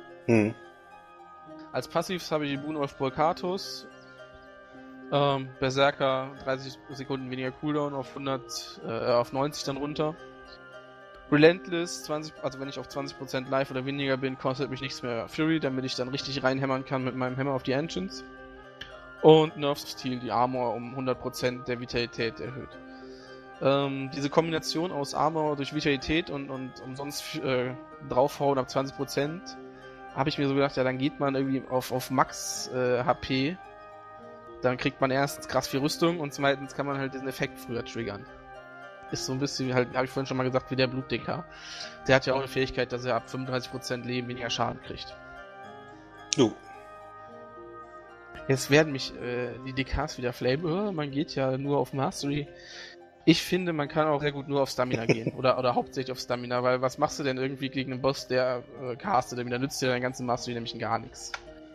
Als Passivs habe ich die Boon of Volkatus. Berserker 30 Sekunden weniger Cooldown auf 90 dann runter. Relentless 20, also wenn ich auf 20% Life oder weniger bin, kostet mich nichts mehr Fury, damit ich dann richtig reinhämmern kann mit meinem Hammer auf die Ancients. Und Nerves of Steel, die Armor um 100% der Vitalität erhöht. Diese Kombination aus Armor durch Vitalität und umsonst draufhauen ab 20%, habe ich mir so gedacht, ja, dann geht man irgendwie auf Max HP. Dann kriegt man erstens krass viel Rüstung und zweitens kann man halt diesen Effekt früher triggern. Ist so ein bisschen wie halt, habe ich vorhin schon mal gesagt, wie der Blutdicker. Der hat ja auch eine Fähigkeit, dass er ab 35% Leben weniger Schaden kriegt. Jo. Jetzt werden mich die DKs wieder flamen. Man geht ja nur auf Mastery. Ich finde, man kann auch sehr gut nur auf Stamina gehen. Oder hauptsächlich auf Stamina, weil was machst du denn irgendwie gegen einen Boss, der castet? Da nützt dir dein ganzen Mastery nämlich gar nichts.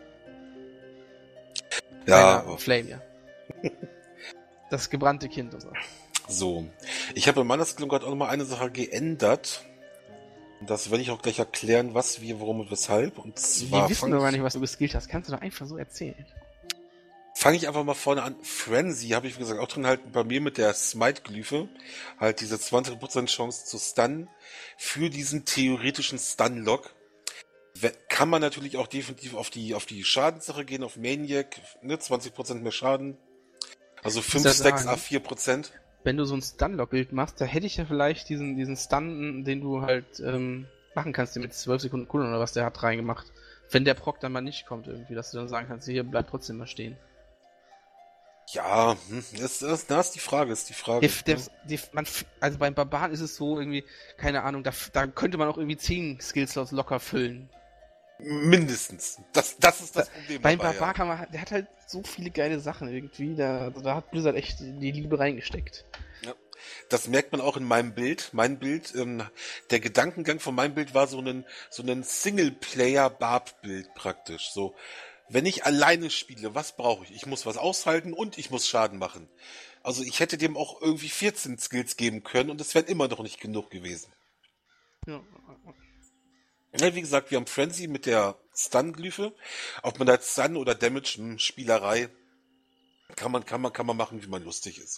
Ja. Flame, ja. Das gebrannte Kind und so. So. Ich habe in meiner Skillung gerade auch nochmal eine Sache geändert. Das werde ich auch gleich erklären, was, wie, warum und weshalb. Und zwar Wir wissen doch gar nicht, was du geskillt hast. Kannst du doch einfach so erzählen. Fange ich einfach mal vorne an. Frenzy habe ich, wie gesagt, auch drin halt bei mir mit der Smite-Glyphe. Halt diese 20% Chance zu stunnen für diesen theoretischen Stun-Lock. Kann man natürlich auch definitiv auf die Schadenssache gehen, auf Maniac, ne, 20% mehr Schaden. Also 5 Stacks à 4%. Wenn du so ein Stun-Lock-Bild machst, da hätte ich ja vielleicht diesen Stun, den du halt machen kannst, den mit 12 Sekunden Cooldown oder was der hat, reingemacht. Wenn der Proc dann mal nicht kommt irgendwie, dass du dann sagen kannst, hier, bleib trotzdem mal stehen. Ja, das ist die Frage, Also beim Barbaren ist es so irgendwie, keine Ahnung, da könnte man auch irgendwie 10 Skillslots locker füllen. Mindestens. Das ist das Problem. Beim Barbar kann man, der hat halt so viele geile Sachen irgendwie, da hat Blizzard echt die Liebe reingesteckt. Ja, das merkt man auch in meinem Bild. Mein Bild, der Gedankengang von meinem Bild war so ein Singleplayer-Barb-Bild praktisch. So, wenn ich alleine spiele, was brauche ich? Ich muss was aushalten und ich muss Schaden machen. Also ich hätte dem auch irgendwie 14 Skills geben können und es wären immer noch nicht genug gewesen. Ja. Ja, wie gesagt, wir haben Frenzy mit der Stun-Glyphe. Ob man da Stun oder Damage, Spielerei, kann man machen, wie man lustig ist.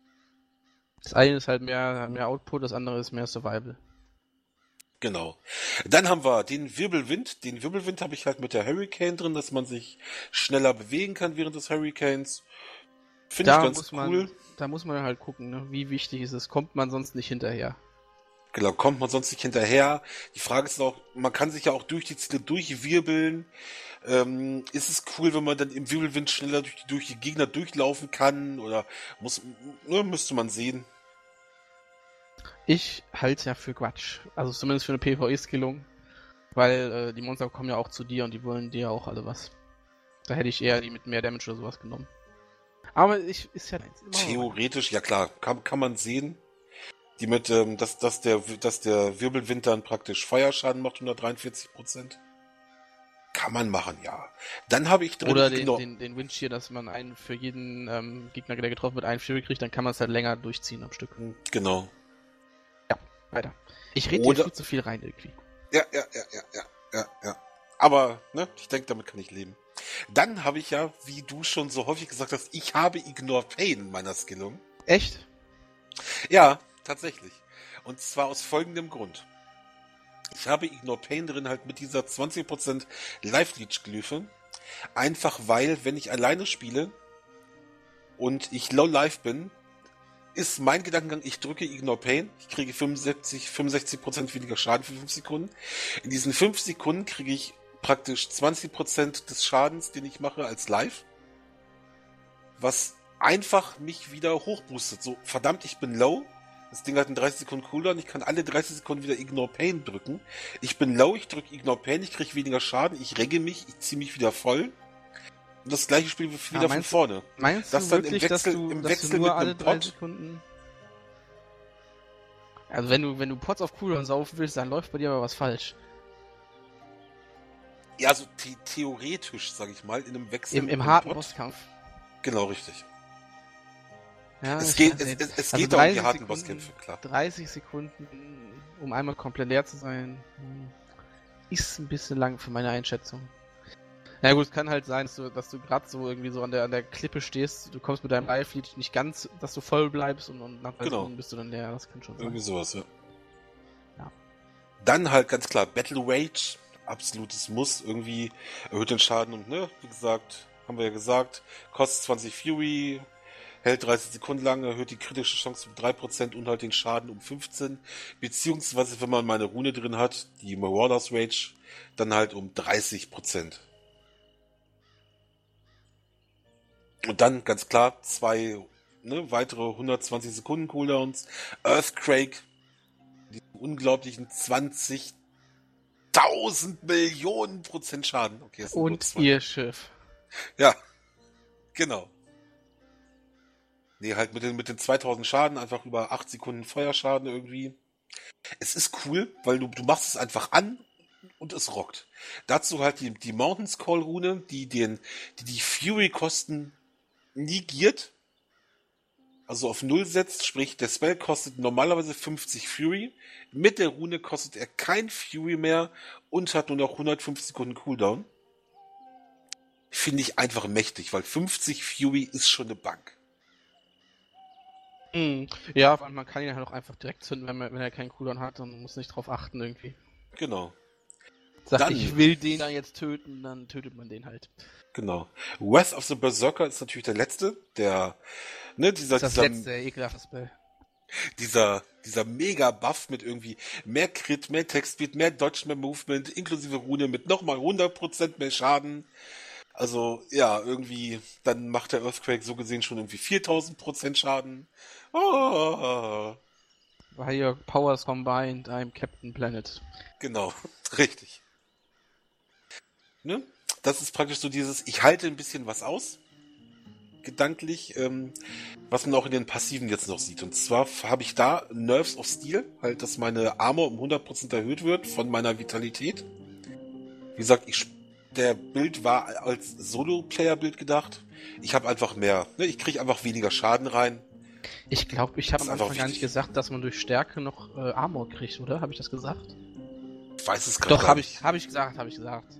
Das eine ist halt mehr Output, das andere ist mehr Survival. Genau. Dann haben wir den Wirbelwind. Den Wirbelwind habe ich halt mit der Hurricane drin, dass man sich schneller bewegen kann während des Hurricanes. Finde ich ganz cool. Da muss man halt gucken, ne? Wie wichtig ist es. Kommt man sonst nicht hinterher? Genau, kommt man sonst nicht hinterher. Die Frage ist auch, man kann sich ja auch durch die Ziele durchwirbeln. Ist es cool, wenn man dann im Wirbelwind schneller durch die Gegner durchlaufen kann? Oder müsste man sehen. Ich halte ja für Quatsch. Also zumindest für eine PvE-Skillung. Weil die Monster kommen ja auch zu dir und die wollen dir ja auch alle was. Da hätte ich eher die mit mehr Damage oder sowas genommen. Aber ist ja theoretisch, ja klar, kann man sehen. Die mit, dass der Wirbelwind dann praktisch Feuerschaden macht, 143%. Kann man machen, ja. Dann habe ich drin... Oder den Winch hier, dass man einen für jeden Gegner, der getroffen wird, einen Fury kriegt, dann kann man es halt länger durchziehen am Stück. Genau. Ja, weiter. Ich rede hier viel zu viel rein irgendwie. Ja. Aber, ne, ich denke, damit kann ich leben. Dann habe ich ja, wie du schon so häufig gesagt hast, ich habe Ignore Pain in meiner Skillung. Echt? Ja, tatsächlich. Und zwar aus folgendem Grund. Ich habe Ignore Pain drin halt mit dieser 20% Life-Leech-Glyphe. Einfach weil, wenn ich alleine spiele und ich low life bin, ist mein Gedankengang, ich drücke Ignore Pain, ich kriege 65% weniger Schaden für 5 Sekunden. In diesen 5 Sekunden kriege ich praktisch 20% des Schadens, den ich mache, als Live. Was einfach mich wieder hochboostet. So, verdammt, ich bin low. Das Ding hat einen 30 Sekunden Cooldown. Ich kann alle 30 Sekunden wieder Ignore Pain drücken. Ich bin low, ich drücke Ignore Pain, ich kriege weniger Schaden, ich regge mich, ich ziehe mich wieder voll. Und das gleiche Spiel wieder von vorne. Meinst du wirklich, dass du nur alle 3 Sekunden... Also wenn du Pots auf Cooldown saufen willst, dann läuft bei dir aber was falsch. Ja, also theoretisch, sag ich mal, in einem Wechsel... Im harten Bosskampf. Genau, richtig. Ja, Es ich geht, weiß nicht. es Also geht auch um die 30 harten Sekunden, Bosskämpfe, klar. 30 Sekunden, um einmal komplett leer zu sein, ist ein bisschen lang für meine Einschätzung. Na gut, es kann halt sein, dass du gerade so irgendwie so an der Klippe stehst, du kommst mit deinem Live-Lead nicht ganz, dass du voll bleibst und nach 3 Genau. Sekunden bist du dann leer, das kann schon sein. Irgendwie sowas, ja. Ja. Dann halt ganz klar Battle Rage, absolutes Muss, irgendwie erhöht den Schaden und, ne, wie gesagt, haben wir ja gesagt, kostet 20 Fury, hält 30 Sekunden lang, erhöht die kritische Chance um 3% und halt den Schaden um 15, beziehungsweise wenn man mal eine Rune drin hat, die Marauders Rage, dann halt um 30%. Und dann ganz klar 2 weitere 120 Sekunden Cooldowns, Earthquake, die unglaublichen 20.000 Millionen % Schaden. Okay, das sind nur Und 2. ihr Schiff. Ja, genau. Nee, halt mit den 2000 Schaden, einfach über 8 Sekunden Feuerschaden irgendwie. Es ist cool, weil du machst es einfach an und es rockt. Dazu halt die Mountains Call Rune, die Fury-Kosten negiert, also auf 0 setzt, sprich der Spell kostet normalerweise 50 Fury, mit der Rune kostet er kein Fury mehr und hat nur noch 150 Sekunden Cooldown. Finde ich einfach mächtig, weil 50 Fury ist schon eine Bank. Ja, vor allem man kann ihn halt auch einfach direkt zünden, wenn er keinen Cooldown hat und muss nicht drauf achten irgendwie. Genau. Sagt, Dann- ich will den da jetzt töten, dann tötet man den halt. Genau. Wrath of the Berserker ist natürlich der letzte, dieser letzte ekelhafte Spell. dieser Mega-Buff mit irgendwie mehr Crit, mehr Text-Speed, mehr Dodge, mehr Movement, inklusive Rune mit nochmal 100% mehr Schaden. Also, ja, irgendwie, dann macht der Earthquake so gesehen schon irgendwie 4000% Schaden. Oh, By your powers combined, I'm Captain Planet. genau, richtig. Ne? Das ist praktisch so dieses, ich halte ein bisschen was aus, gedanklich, was man auch in den Passiven jetzt noch sieht. Und zwar habe ich da Nerves of Steel, halt, dass meine Armor um 100% erhöht wird von meiner Vitalität. Wie gesagt, der Bild war als Solo-Player-Bild gedacht. Ich habe einfach mehr, ne? Ich kriege einfach weniger Schaden rein. Ich glaube, ich habe am Ist einfach Anfang gar nicht wichtig. gesagt, dass man durch Stärke noch Armor kriegt, oder? Habe ich das gesagt? Ich weiß es gerade Doch, gar habe nicht. ich gesagt.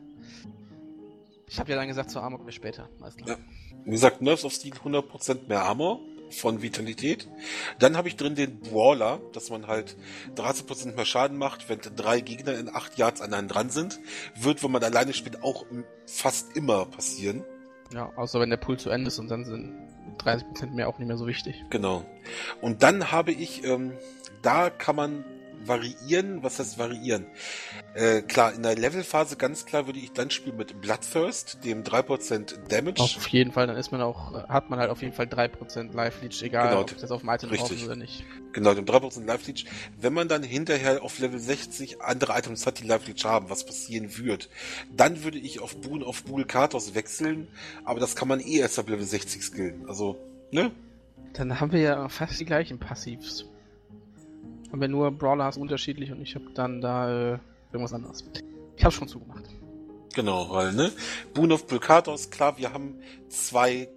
Ich habe ja dann gesagt, zur Armor komme ich später. Alles klar. Ja. Wie gesagt, Nerves of Steel 100% mehr Armor von Vitalität. Dann habe ich drin den Brawler, dass man halt 30% mehr Schaden macht, wenn 3 Gegner in 8 Yards an einen dran sind. Wird, wenn man alleine spielt, auch fast immer passieren. Ja, außer wenn der Pool zu Ende ist und dann sind 30% mehr auch nicht mehr so wichtig. Genau. Und dann habe ich, da kann man variieren. Was heißt variieren? Klar, in der Levelphase ganz klar würde ich dann spielen mit Bloodthirst, dem 3% Damage. Auf jeden Fall, dann ist man auch, hat man halt auf jeden Fall 3% Life Leech, egal Genau, ob das auf dem Item drauf ist oder nicht. Genau, dem 3% Life Leech. Wenn man dann hinterher auf Level 60 andere Items hat, die Life Leech haben, was passieren wird, dann würde ich auf Boon of Bull Katos wechseln, aber das kann man eh erst ab Level 60 skillen. Also, ne? Dann haben wir ja fast die gleichen Passivs. Haben wir nur Brawler hast unterschiedlich und ich habe dann da irgendwas anderes. Ich habe schon zugemacht. Genau, weil, ne? Boon of Pulkatos, klar, wir haben 2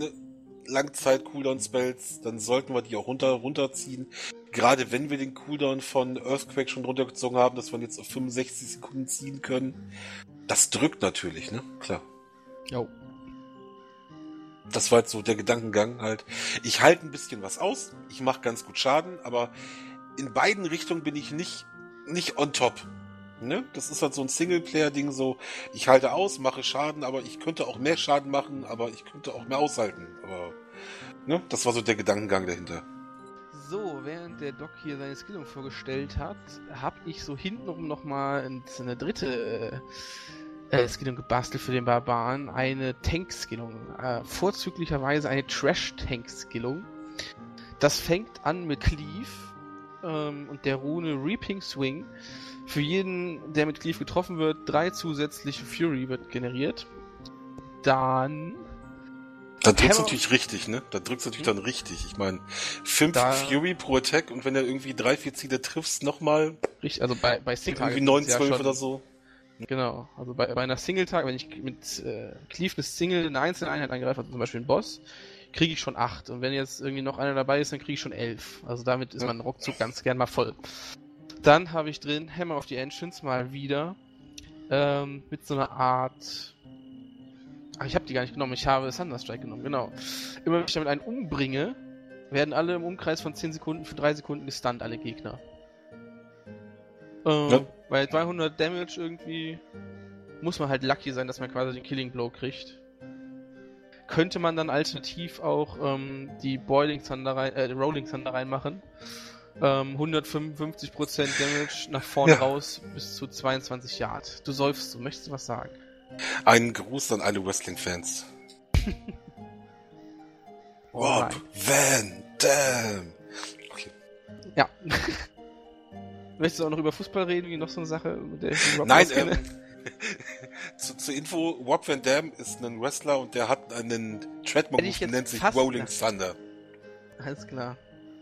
Langzeit-Cooldown-Spells, dann sollten wir die auch runterziehen. Gerade wenn wir den Cooldown von Earthquake schon runtergezogen haben, dass wir jetzt auf 65 Sekunden ziehen können. Das drückt natürlich, ne? Klar. Jo. Das war jetzt so der Gedankengang halt. Ich halte ein bisschen was aus, ich mache ganz gut Schaden, aber in beiden Richtungen bin ich nicht on top. Ne? Das ist halt so ein Singleplayer-Ding, so, ich halte aus, mache Schaden, aber ich könnte auch mehr Schaden machen, aber ich könnte auch mehr aushalten. Aber, ne? Das war so der Gedankengang dahinter. So, während der Doc hier seine Skillung vorgestellt hat, habe ich so hintenrum nochmal eine dritte Skillung gebastelt für den Barbaren. Eine Tank-Skillung. Vorzüglicherweise eine Trash-Tank-Skillung. Das fängt an mit Cleave und der Rune Reaping Swing. Für jeden, der mit Cleave getroffen wird, 3 zusätzliche Fury wird generiert. Dann... Da drückt's natürlich richtig, ne? Da drückt's natürlich dann richtig. Ich meine, 5 Fury pro Attack und wenn du irgendwie 3-4 Ziele triffst, nochmal... Richtig, also bei Single irgendwie 9-12 oder so. Genau, also bei einer Single-Tag, wenn ich mit Cleave eine einzelne Einheit angreife, also zum Beispiel einen Boss, kriege ich schon 8. Und wenn jetzt irgendwie noch einer dabei ist, dann kriege ich schon 11. Also damit ist mein Ruckzuck ganz gern mal voll. Dann habe ich drin Hammer of the Ancients mal wieder. Mit so einer Art... Ach, ich habe die gar nicht genommen. Ich habe Thunderstrike genommen, genau. Immer wenn ich damit einen umbringe, werden alle im Umkreis von 10 Sekunden für 3 Sekunden gestunt, alle Gegner. Bei 200 Damage irgendwie muss man halt lucky sein, dass man quasi den Killing Blow kriegt. Könnte man dann alternativ auch die Rolling Thunder reinmachen. 155% Damage nach vorne raus bis zu 22 Yard. Du säufst, du möchtest was sagen. Einen Gruß an alle Wrestling-Fans. Rob Van Dam. Okay. Ja. Möchtest du auch noch über Fußball reden, wie noch so eine Sache, mit der ich Rob Nein, zur Info, Rob Van Dam ist ein Wrestler und der hat einen Trademark-Move, der nennt sich Rolling Thunder. Alles klar.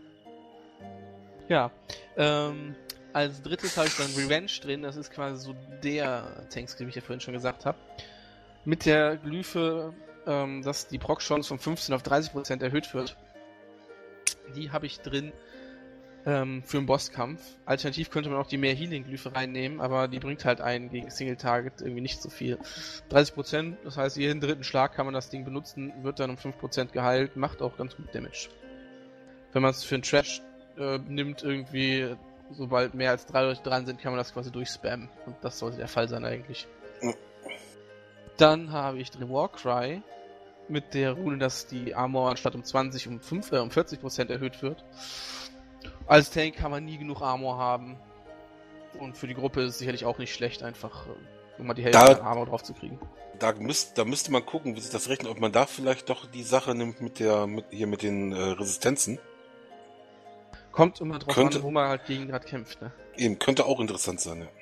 Ja, als drittes habe ich dann Revenge drin, das ist quasi so der Tankscript, wie ich ja vorhin schon gesagt habe. Mit der Glyphe, dass die Proc-Chance von 15 auf 30% erhöht wird. Die habe ich drin für den Bosskampf. Alternativ könnte man auch die mehr Healing-Glyphe reinnehmen, aber die bringt halt einen gegen Single-Target irgendwie nicht so viel. 30%, das heißt, jeden dritten Schlag kann man das Ding benutzen, wird dann um 5% geheilt, macht auch ganz gut Damage. Wenn man es für einen Trash nimmt, irgendwie, sobald mehr als 3 Leute dran sind, kann man das quasi durchspammen. Und das sollte der Fall sein eigentlich. Dann habe ich drin Warcry mit der Rune, dass die Armor anstatt um 20 um 40% erhöht wird. Als Tank kann man nie genug Armor haben. Und für die Gruppe ist es sicherlich auch nicht schlecht, einfach um mal die Hälfte an Armor drauf zu kriegen. Da müsste man gucken, wie sich das rechnet, ob man da vielleicht doch die Sache nimmt mit den Resistenzen. Kommt immer drauf an, wo man halt gegen gerade kämpft, ne? Eben, könnte auch interessant sein, ja.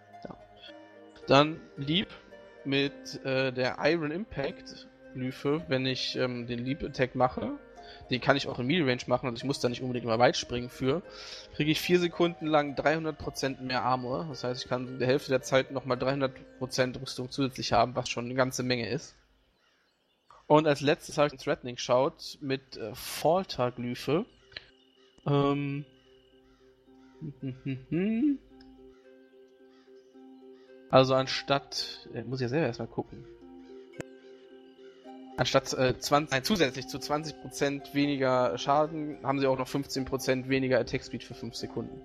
Dann Leap mit der Iron Impact Glyphe, wenn ich den Leap Attack mache. Den kann ich auch in Melee Range machen, also ich muss da nicht unbedingt immer weit springen für. Kriege ich 4 Sekunden lang 300% mehr Armor. Das heißt, ich kann in der Hälfte der Zeit nochmal 300% Rüstung zusätzlich haben, was schon eine ganze Menge ist. Und als letztes habe ich einen Threatening Shout mit Falter Glyphe. Also anstatt, muss ich ja selber erstmal gucken. Anstatt zusätzlich zu 20% weniger Schaden haben sie auch noch 15% weniger Attack Speed für 5 Sekunden.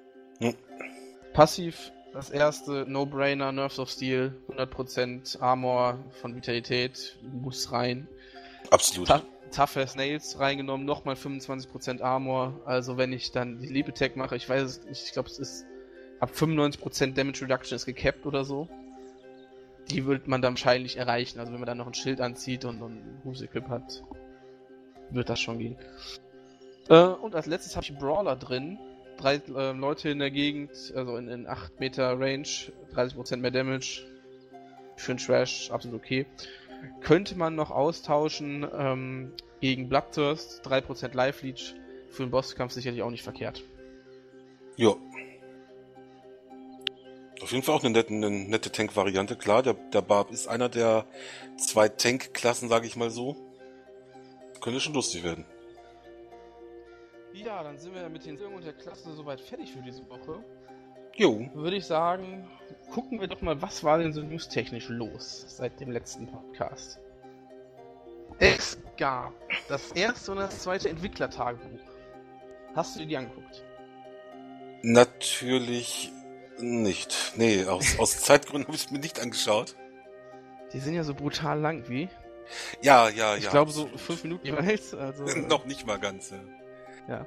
Passiv, das erste No-Brainer, Nerves of Steel, 100% Armor von Vitalität, muss rein. Absolut. Tough as Nails reingenommen, nochmal 25% Armor. Also wenn ich dann die Leap Attack mache, ich weiß es nicht, ich glaube es ist ab 95% Damage Reduction ist gecapped oder so. Die wird man dann wahrscheinlich erreichen. Also wenn man dann noch ein Schild anzieht und ein Huse-Equip hat, wird das schon gehen. Und als letztes habe ich Brawler drin. 3 Leute in der Gegend, also in 8 Meter Range, 30% mehr Damage. Für einen Trash, absolut okay. Könnte man noch austauschen gegen Bloodthirst, 3% Life Leech. Für den Bosskampf sicherlich auch nicht verkehrt. Jo. Auf jeden Fall auch eine nette Tank-Variante. Klar, der Barb ist einer der 2 Tank-Klassen, sage ich mal so. Könnte schon lustig werden. Ja, dann sind wir mit den Filmen und der Klasse soweit fertig für diese Woche. Jo. Würde ich sagen, gucken wir doch mal, was war denn so newstechnisch los seit dem letzten Podcast. Es gab das erste und das zweite Entwicklertagebuch. Hast du dir die angeguckt? Natürlich nicht. Nee, aus Zeitgründen habe ich es mir nicht angeschaut. Die sind ja so brutal lang, wie? Ja. Ich glaube so 5 Minuten jeweils. Also, noch nicht mal ganz, ja.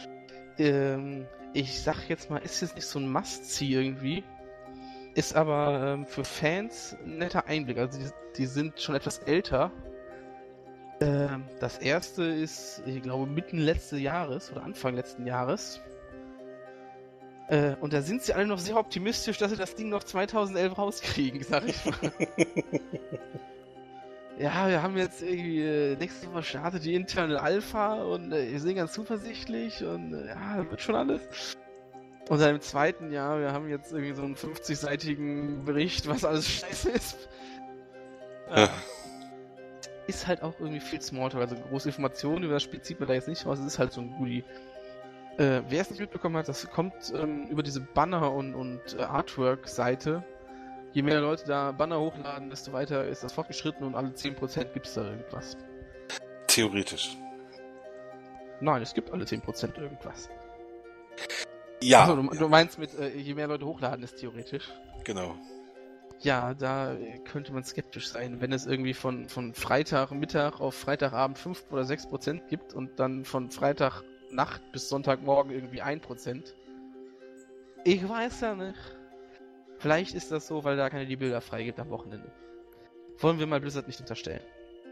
Ich sag jetzt mal, ist jetzt nicht so ein Must-See irgendwie. Ist aber für Fans ein netter Einblick. Also die sind schon etwas älter. Das erste ist, ich glaube, mitten letzten Jahres oder Anfang letzten Jahres. Und da sind sie alle noch sehr optimistisch, dass sie das Ding noch 2011 rauskriegen, sag ich mal. Ja, wir haben jetzt irgendwie nächstes Mal startet die Internal Alpha und wir sind ganz zuversichtlich und ja, wird schon alles. Und dann im zweiten Jahr, wir haben jetzt irgendwie so einen 50-seitigen Bericht, was alles scheiße ist. ist halt auch irgendwie viel Smalltalk. Also große Informationen über das Spiel zieht man da jetzt nicht raus. Es ist halt so ein Goodie. Wer es nicht mitbekommen hat, das kommt über diese Banner- und Artwork-Seite. Je mehr Leute da Banner hochladen, desto weiter ist das fortgeschritten und alle 10% gibt es da irgendwas. Theoretisch. Nein, es gibt alle 10% irgendwas. Ja. Achso, du meinst mit, je mehr Leute hochladen, ist theoretisch. Genau. Ja, da könnte man skeptisch sein, wenn es irgendwie von Freitagmittag auf Freitagabend 5 oder 6% gibt und dann von Freitagnacht bis Sonntagmorgen irgendwie 1%. Ich weiß ja nicht. Vielleicht ist das so, weil da keine die Bilder freigibt am Wochenende. Wollen wir mal Blizzard nicht unterstellen.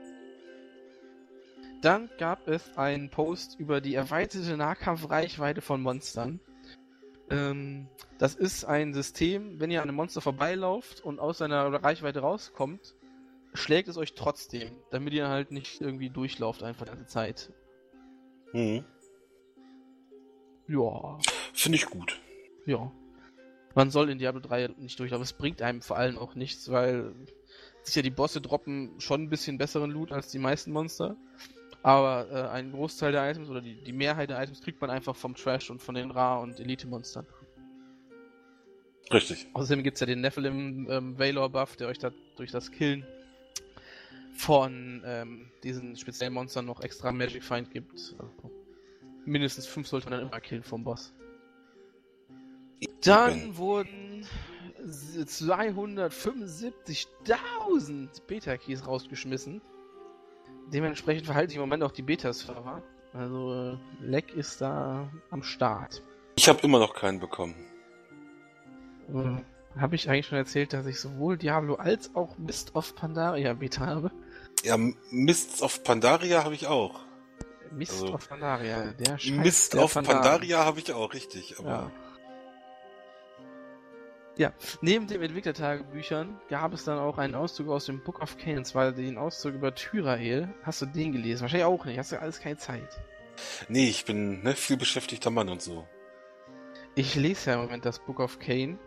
Dann gab es einen Post über die erweiterte Nahkampfreichweite von Monstern. Das ist ein System, wenn ihr an einem Monster vorbeilauft und aus seiner Reichweite rauskommt, schlägt es euch trotzdem, damit ihr halt nicht irgendwie durchlauft einfach die ganze Zeit. Mhm. Ja. Finde ich gut. Ja. Man soll in Diablo 3 nicht durchlaufen. Es bringt einem vor allem auch nichts, weil sicher die Bosse droppen schon ein bisschen besseren Loot als die meisten Monster. Aber einen Großteil der Items oder die Mehrheit der Items kriegt man einfach vom Trash und von den Ra- und Elite-Monstern. Richtig. Außerdem gibt es ja den Nephilim Valor-Buff, der euch da durch das Killen von diesen speziellen Monstern noch extra Magic Find gibt. Also mindestens 5 sollte man dann immer killen vom Boss. Dann wurden 275.000 Beta-Keys rausgeschmissen. Dementsprechend verhalten sich im Moment auch die Beta-Server. Also Leck ist da am Start. Ich habe immer noch keinen bekommen. Habe ich eigentlich schon erzählt, dass ich sowohl Diablo als auch Mist of Pandaria Beta habe? Ja, Mists of Pandaria habe ich auch. Mist of Pandaria, der Scheiß Mist der of Pandaria habe ich auch, richtig. Aber ja, neben den Entwicklertagebüchern gab es dann auch einen Auszug aus dem Book of Cain, und zwar den Auszug über Tyrael. Hast du den gelesen? Wahrscheinlich auch nicht, hast du alles keine Zeit. Nee, ich bin viel beschäftigter Mann und so. Ich lese ja im Moment das Book of Cain.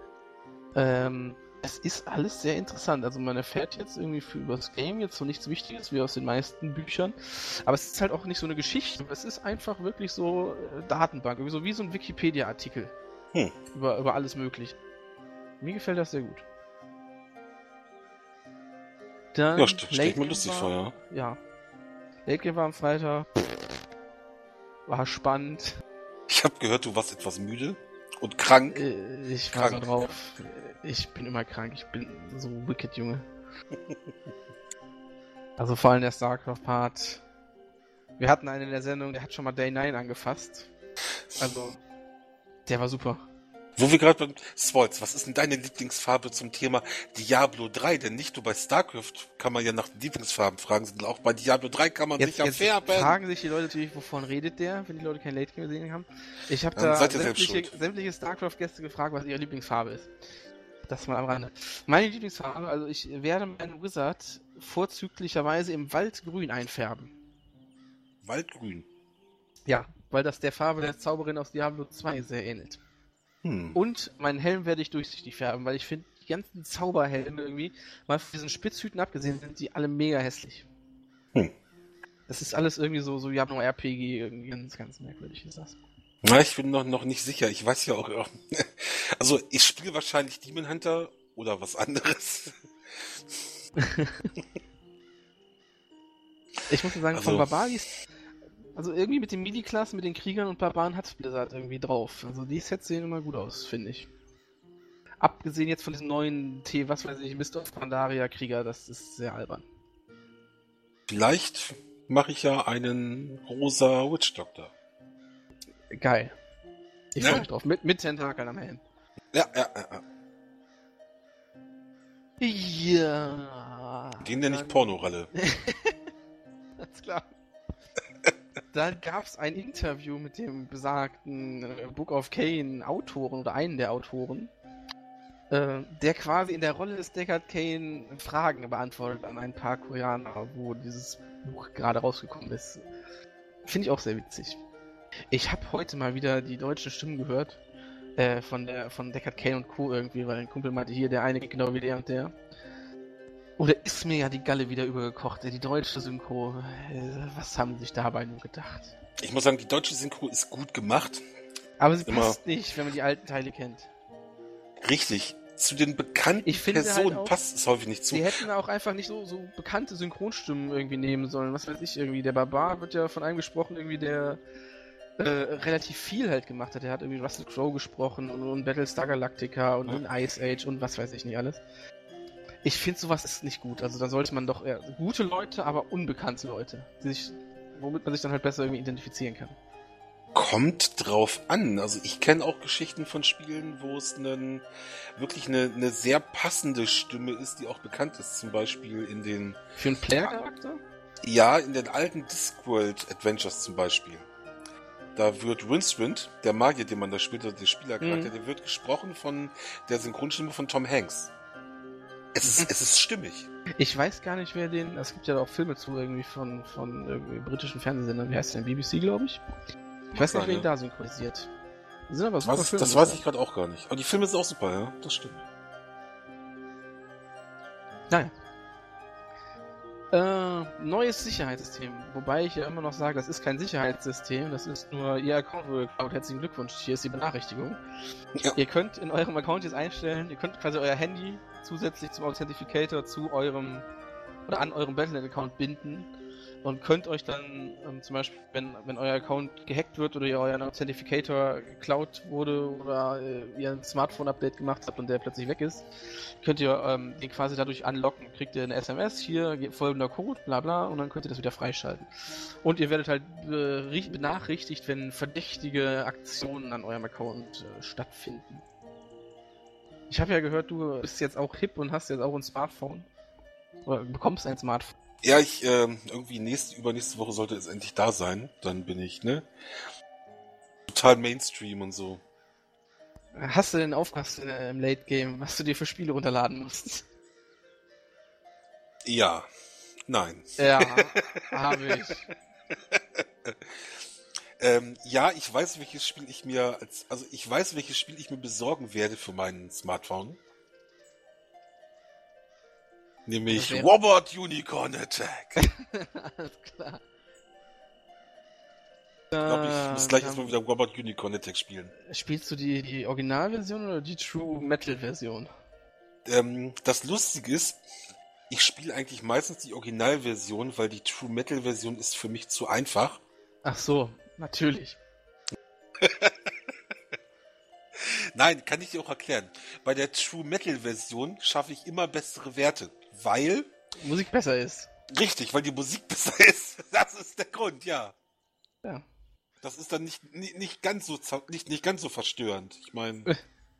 Es ist alles sehr interessant. Also man erfährt jetzt irgendwie über das Game jetzt so nichts Wichtiges wie aus den meisten Büchern. Aber es ist halt auch nicht so eine Geschichte. Es ist einfach wirklich so Datenbank, irgendwie so wie so ein Wikipedia-Artikel. Über alles Mögliche. Mir gefällt das sehr gut. Dann Ja, stell ich mir lustig vor, ja. Ja. Late Game war am Freitag. War spannend. Ich habe gehört, du warst etwas müde und krank. Ich war so drauf. Ich bin immer krank. Ich bin so wicked, Junge. Also vor allem der StarCraft-Part. Wir hatten einen in der Sendung, der hat schon mal Day 9 angefasst. Also, der war super. Wo wir gerade beim Swolz, was ist denn deine Lieblingsfarbe zum Thema Diablo 3? Denn nicht nur bei StarCraft kann man ja nach den Lieblingsfarben fragen, sondern auch bei Diablo 3 kann man sich ja färben. Fragen sich die Leute natürlich, wovon redet der, wenn die Leute kein Late Game gesehen haben. Ich habe da sämtliche StarCraft-Gäste gefragt, was ihre Lieblingsfarbe ist. Das mal am Rande. Meine Lieblingsfarbe, also ich werde meinen Wizard vorzüglicherweise im Waldgrün einfärben. Waldgrün? Ja, weil das der Farbe der Zauberin aus Diablo 2 sehr ähnelt. Und meinen Helm werde ich durchsichtig färben, weil ich finde, die ganzen Zauberhelme irgendwie, mal von diesen Spitzhüten abgesehen, sind die alle mega hässlich. Das ist alles irgendwie so Diablo-RPG, irgendwie ganz merkwürdig ist das. Na, ich bin noch nicht sicher. Ich weiß ja auch. Also, ich spiele wahrscheinlich Demon Hunter oder was anderes. Ich muss sagen, von Barbaris. Also irgendwie mit den MIDI-Klassen, mit den Kriegern und Barbaren hat Blizzard irgendwie drauf. Also die Sets sehen immer gut aus, finde ich. Abgesehen jetzt von diesem neuen was weiß ich, Mist of Pandaria Krieger, das ist sehr albern. Vielleicht mache ich ja einen rosa Witch Doctor. Geil. Ich freue mich drauf. Mit Tentakeln am Helm. Ja. Ja. Den nenne ich Pornoralle. Alles klar. Dann gab es ein Interview mit dem besagten Book of Cain Autoren oder einen der Autoren, der quasi in der Rolle des Deckard Cain Fragen beantwortet an ein paar Koreaner, wo dieses Buch gerade rausgekommen ist. Finde ich auch sehr witzig. Ich habe heute mal wieder die deutschen Stimmen gehört, von Deckard Cain und Co. irgendwie, weil ein Kumpel meinte, hier, der eine geht genau wie der und der. Oder ist mir ja die Galle wieder übergekocht, die deutsche Synchro. Was haben sich dabei nur gedacht? Ich muss sagen, die deutsche Synchro ist gut gemacht. Aber sie passt nicht, wenn man die alten Teile kennt. Richtig. Zu den bekannten Personen halt passt es häufig nicht zu. Sie hätten auch einfach nicht so bekannte Synchronstimmen irgendwie nehmen sollen. Was weiß ich irgendwie. Der Barbar wird ja von einem gesprochen, irgendwie der relativ viel halt gemacht hat. Er hat irgendwie Russell Crowe gesprochen und Battlestar Galactica und in Ice Age und was weiß ich nicht alles. Ich finde, sowas ist nicht gut. Also da sollte man doch eher gute Leute, aber unbekannte Leute, womit man sich dann halt besser irgendwie identifizieren kann. Kommt drauf an. Also ich kenne auch Geschichten von Spielen, wo es wirklich eine sehr passende Stimme ist, die auch bekannt ist. Zum Beispiel in den... Für einen Player-Charakter? Ja, in den alten Discworld Adventures zum Beispiel. Da wird Rincewind, der Magier, den man da spielt, oder der Spielercharakter, der wird gesprochen von der Synchronstimme von Tom Hanks. Es ist stimmig. Ich weiß gar nicht, wer es gibt ja auch Filme zu irgendwie von irgendwie britischen Fernsehsendern. Wie heißt der denn? BBC, glaube ich? Ich weiß nicht, wer ihn da synchronisiert. Die sind aber super Filme. Das weiß ich gerade auch gar nicht. Aber die Filme sind auch super, ja. Das stimmt. Naja. Neues Sicherheitssystem. Wobei ich ja immer noch sage, das ist kein Sicherheitssystem, das ist nur Ihr Account wurde geklaut. Herzlichen Glückwunsch, hier ist die Benachrichtigung. Ja. Ihr könnt in eurem Account jetzt einstellen, ihr könnt quasi euer Handy zusätzlich zum Authentificator an eurem Battle.net-Account binden und könnt euch dann zum Beispiel, wenn euer Account gehackt wird oder ihr euren Authentificator geklaut wurde oder ihr ein Smartphone-Update gemacht habt und der plötzlich weg ist, könnt ihr den quasi dadurch unlocken. Kriegt ihr eine SMS, hier folgender Code, bla bla, und dann könnt ihr das wieder freischalten. Und ihr werdet halt benachrichtigt, wenn verdächtige Aktionen an eurem Account stattfinden. Ich habe ja gehört, du bist jetzt auch hip und hast jetzt auch ein Smartphone. Oder bekommst ein Smartphone. Ja, irgendwie übernächste Woche sollte es endlich da sein. Dann bin ich, total Mainstream und so. Hast du denn aufgepasst im Late Game, was du dir für Spiele runterladen musst? Ja. Nein. Ja, habe ich. Ja, ich weiß, welches Spiel ich mir besorgen werde für mein Smartphone. Nämlich Robot Unicorn Attack. Alles klar. Ich glaube, ich muss gleich erstmal wieder Robot Unicorn Attack spielen. Spielst du die Originalversion oder die True Metal Version? Das Lustige ist, ich spiele eigentlich meistens die Originalversion, weil die True Metal Version ist für mich zu einfach. Ach so, natürlich. Nein, kann ich dir auch erklären. Bei der True Metal Version schaffe ich immer bessere Werte, weil... Musik besser ist. Richtig, weil die Musik besser ist. Das ist der Grund, ja. Ja. Das ist dann nicht ganz so verstörend. Ich meine...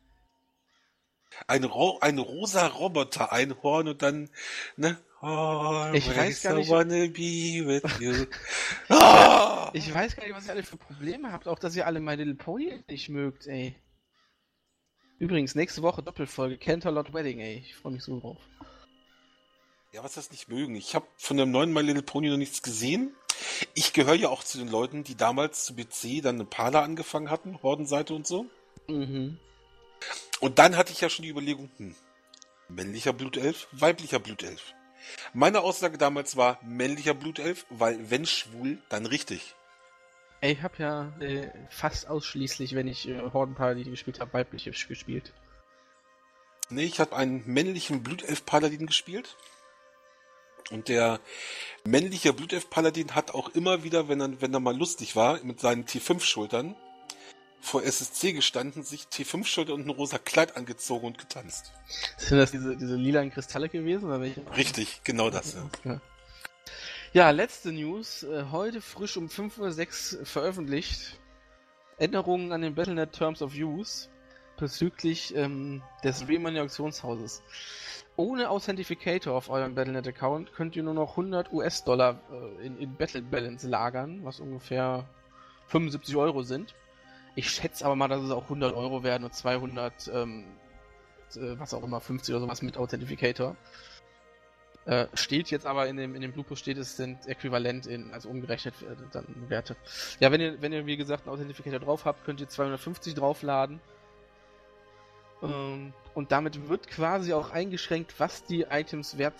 Ein rosa Roboter-Einhorn und dann, ich weiß gar nicht, wanna be with you. Ich weiß gar nicht, was ihr alle für Probleme habt, auch dass ihr alle My Little Pony nicht mögt, ey. Übrigens, nächste Woche Doppelfolge, Canterlot Wedding, ey. Ich freue mich so drauf. Ja, was das nicht mögen. Ich habe von dem neuen My Little Pony noch nichts gesehen. Ich gehöre ja auch zu den Leuten, die damals zu BC dann eine Parler angefangen hatten, Hordenseite und so. Mhm. Und dann hatte ich ja schon die Überlegung, männlicher Blutelf, weiblicher Blutelf. Meine Aussage damals war männlicher Blutelf, weil wenn schwul, dann richtig. Ich habe ja fast ausschließlich, wenn ich Hordenpaladin gespielt habe, weiblich gespielt. Nee, ich habe einen männlichen Blutelf-Paladin gespielt. Und der männliche Blutelf-Paladin hat auch immer wieder, wenn er mal lustig war, mit seinen T5-Schultern vor SSC gestanden, sich T5-Schulter und ein rosa Kleid angezogen und getanzt. Sind das diese lilanen Kristalle gewesen? Oder welche? Richtig, genau das, ja. Ja, letzte News. Heute frisch um 5:06 Uhr veröffentlicht. Änderungen an den Battle.net Terms of Use bezüglich des Remoney-Auktionshauses. Ohne Authentificator auf eurem Battle.net-Account könnt ihr nur noch $100 in Battle Balance lagern, was ungefähr 75 € sind. Ich schätze aber mal, dass es auch 100 € werden und 200, was auch immer, 50 oder sowas mit Authentificator. Steht jetzt aber in dem Bluepost steht, es sind äquivalent also umgerechnet dann Werte. Ja, wenn ihr wie gesagt einen Authentificator drauf habt, könnt ihr 250 draufladen. Und damit wird quasi auch eingeschränkt, was die Items wert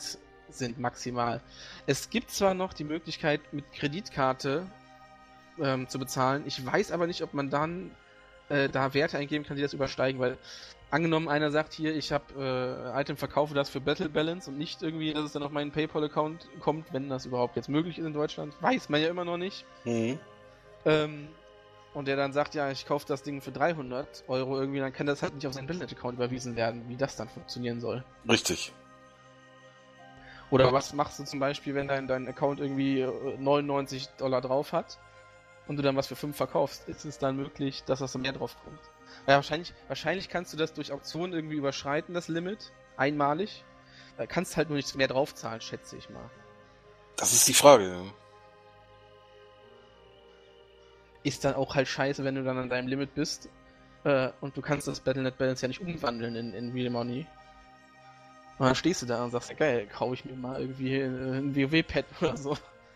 sind maximal. Es gibt zwar noch die Möglichkeit, mit Kreditkarte zu bezahlen. Ich weiß aber nicht, ob man dann da Werte eingeben kann, die das übersteigen, weil angenommen einer sagt hier, ich habe Item, verkaufe das für Battle Balance und nicht irgendwie, dass es dann auf meinen PayPal-Account kommt, wenn das überhaupt jetzt möglich ist in Deutschland. Weiß man ja immer noch nicht. Mhm. Und der dann sagt, ja, ich kaufe das Ding für 300 Euro irgendwie, dann kann das halt nicht auf seinen Battle.net-Account überwiesen werden, wie das dann funktionieren soll. Richtig. Oder was machst du zum Beispiel, wenn dein Account irgendwie $99 drauf hat und du dann was für 5 verkaufst? Ist es dann möglich, dass das mehr drauf kommt? Ja, wahrscheinlich kannst du das durch Auktionen irgendwie überschreiten, das Limit, einmalig. Kannst halt nur nichts mehr draufzahlen, schätze ich mal. Das ist die Frage, ja. Ist dann auch halt scheiße, wenn du dann an deinem Limit bist und du kannst das Battle.net Balance ja nicht umwandeln in Real Money. Und dann stehst du da und sagst, ja geil, kaufe ich mir mal irgendwie ein WoW-Pad oder so.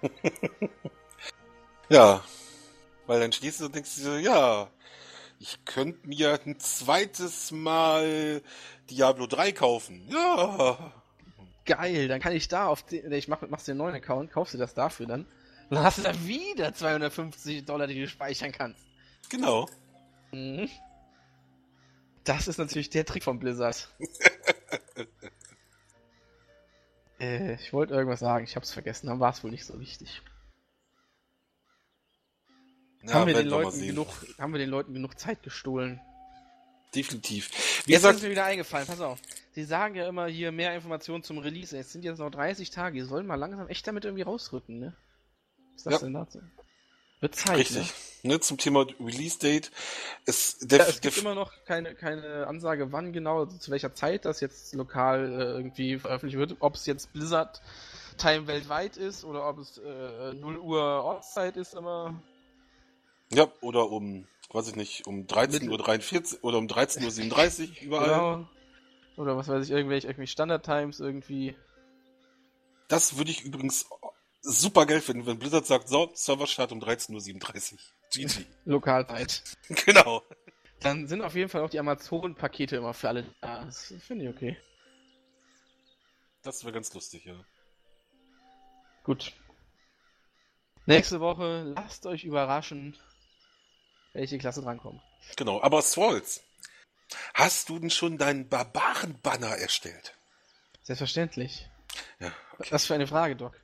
Ja, weil dann stehst du und denkst dir, ja, ich könnte mir ein zweites Mal Diablo 3 kaufen. Ja. Geil, dann kann ich da machst dir einen neuen Account, kaufst dir das dafür dann. Und dann hast du da wieder $250, die du speichern kannst. Genau. Mhm. Das ist natürlich der Trick von Blizzard. Ich wollte irgendwas sagen, ich hab's vergessen, dann war es wohl nicht so wichtig. Ja, haben wir den Leuten genug Zeit gestohlen? Definitiv. Wie jetzt ist mir wieder eingefallen, pass auf. Sie sagen ja immer hier mehr Informationen zum Release. Jetzt sind jetzt noch 30 Tage, die sollen mal langsam echt damit irgendwie rausrücken, ne? Was ist das denn dazu? Wird Zeit, richtig. Ne, zum Thema Release-Date. Es gibt immer noch keine Ansage, wann genau, also zu welcher Zeit das jetzt lokal irgendwie veröffentlicht wird. Ob es jetzt Blizzard-Time weltweit ist oder ob es 0 Uhr Ortszeit ist immer. Ja, oder um 13:43 Uhr oder um 13:37 Uhr überall. Genau. Oder was weiß ich, irgendwelche Standard-Times irgendwie. Das würde ich übrigens super geil finden, wenn Blizzard sagt, so, Serverstart um 13:37 Uhr. GG. Lokalzeit. Genau. Dann sind auf jeden Fall auch die Amazon-Pakete immer für alle da. Das finde ich okay. Das wäre ganz lustig, ja. Gut. Nächste Woche, lasst euch überraschen, welche Klasse drankommt. Genau, aber Thralls, hast du denn schon deinen Barbaren-Banner erstellt? Selbstverständlich. Ja, okay. Was für eine Frage, Doc.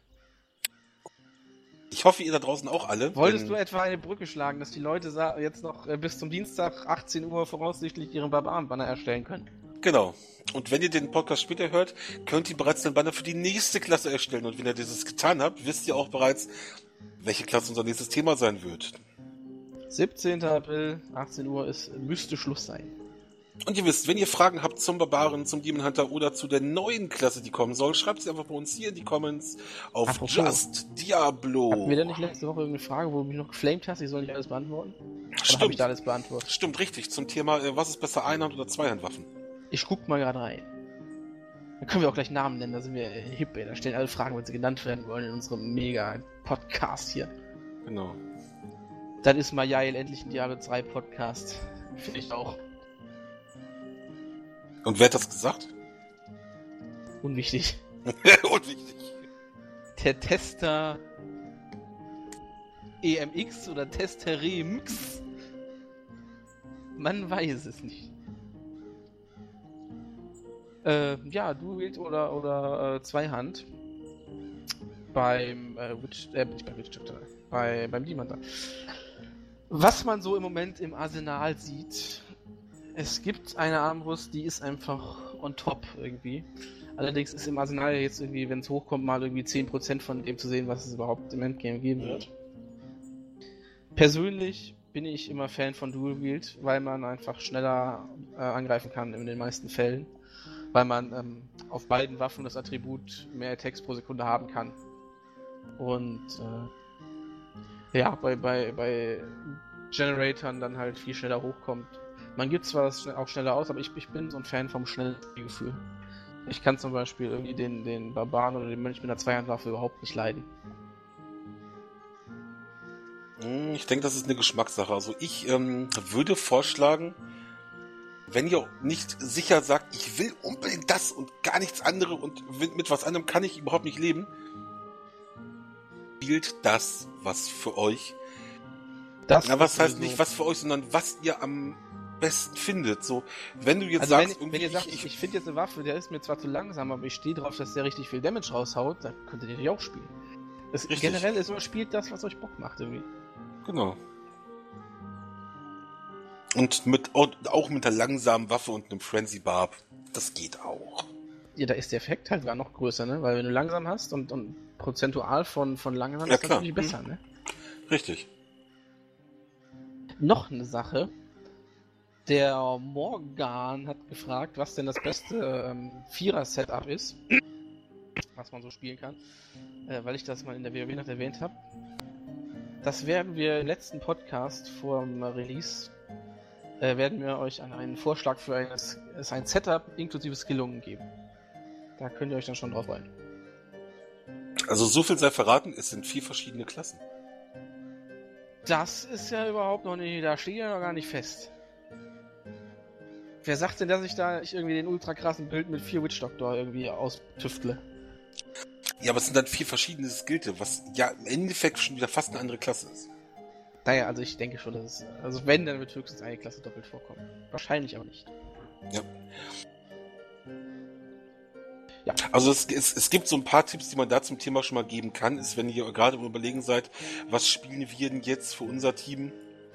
Ich hoffe, ihr da draußen auch alle. Wolltest du etwa eine Brücke schlagen, dass die Leute jetzt noch bis zum Dienstag 18 Uhr voraussichtlich ihren Barbaren-Banner erstellen können? Genau. Und wenn ihr den Podcast später hört, könnt ihr bereits den Banner für die nächste Klasse erstellen. Und wenn ihr dieses getan habt, wisst ihr auch bereits, welche Klasse unser nächstes Thema sein wird. 17. April, 18 Uhr, müsste Schluss sein. Und ihr wisst, wenn ihr Fragen habt zum Barbaren, zum Demon Hunter oder zu der neuen Klasse, die kommen soll, schreibt sie einfach bei uns hier in die Comments auf Apropos, Just Diablo. Hatten wir denn nicht letzte Woche irgendeine Frage, wo du mich noch geflamed hast, ich soll nicht alles beantworten? Oder Stimmt. habe ich da alles beantwortet? Stimmt, richtig. Zum Thema, was ist besser, Einhand- oder Zweihandwaffen? Ich guck mal gerade rein. Dann können wir auch gleich Namen nennen, da sind wir hip, ey. Da stellen alle Fragen, wenn sie genannt werden wollen in unserem Mega-Podcast hier. Genau. Dann ist Majail endlich ein Diablo 3 Podcast. Finde ich auch. Und wer hat das gesagt? Unwichtig. Unwichtig. Der Tester EMX oder Tester Remix? Man weiß es nicht. Ja, Dual-Wield oder Zweihand. Beim nicht beim Witch Doctor, beim Demon Hunter. Was man so im Moment im Arsenal sieht, es gibt eine Armbrust, die ist einfach on top irgendwie. Allerdings ist im Arsenal jetzt irgendwie, wenn es hochkommt, mal irgendwie 10% von dem zu sehen, was es überhaupt im Endgame geben wird. Persönlich bin ich immer Fan von Dual Wield, weil man einfach schneller angreifen kann in den meisten Fällen. Weil man auf beiden Waffen das Attribut mehr Attacks pro Sekunde haben kann. Und ja, bei Generatoren dann halt viel schneller hochkommt. Man gibt zwar das auch schneller aus, aber ich bin so ein Fan vom schnellen Gefühl. Ich kann zum Beispiel irgendwie den Barbaren oder den Mönch mit einer Zweihandwaffe überhaupt nicht leiden. Ich denke, das ist eine Geschmackssache. Also ich würde vorschlagen, wenn ihr nicht sicher sagt, ich will unbedingt das und gar nichts anderes und mit was anderem kann ich überhaupt nicht leben, spielt das, was für euch. Das was heißt nicht was für euch, sondern was ihr am besten findet. So, wenn du jetzt also sagst, wenn ihr sagt, ich finde jetzt eine Waffe, der ist mir zwar zu langsam, aber ich stehe drauf, dass der richtig viel Damage raushaut, dann könnt ihr natürlich auch spielen. Generell ist immer, spielt das, was euch Bock macht irgendwie. Genau. Und auch mit der langsamen Waffe und einem Frenzy Barb, das geht auch. Ja, da ist der Effekt halt gar noch größer, ne? Weil wenn du langsam hast und prozentual von langsam ist das natürlich besser, ne? Richtig. Noch eine Sache. Der Morgan hat gefragt, was denn das beste Vierer-Setup ist, was man so spielen kann, weil ich das mal in der WoW noch erwähnt habe. Das werden wir im letzten Podcast vor dem Release, werden wir euch einen Vorschlag für ein Setup inklusive Skillungen geben. Da könnt ihr euch dann schon drauf freuen. Also so viel sei verraten, es sind 4 verschiedene Klassen. Das ist ja überhaupt noch nicht, da steht ja noch gar nicht fest. Wer sagt denn, dass ich irgendwie den ultra krassen Bild mit 4 Witch Doctor irgendwie austüftle? Ja, aber es sind dann 4 verschiedene Skills, was ja im Endeffekt schon wieder fast eine andere Klasse ist. Naja, also ich denke schon, dass es, also wenn, dann wird höchstens eine Klasse doppelt vorkommen. Wahrscheinlich aber nicht. Ja. Ja. Also es gibt so ein paar Tipps, die man da zum Thema schon mal geben kann, ist, wenn ihr gerade am Überlegen seid, was spielen wir denn jetzt für unser Team?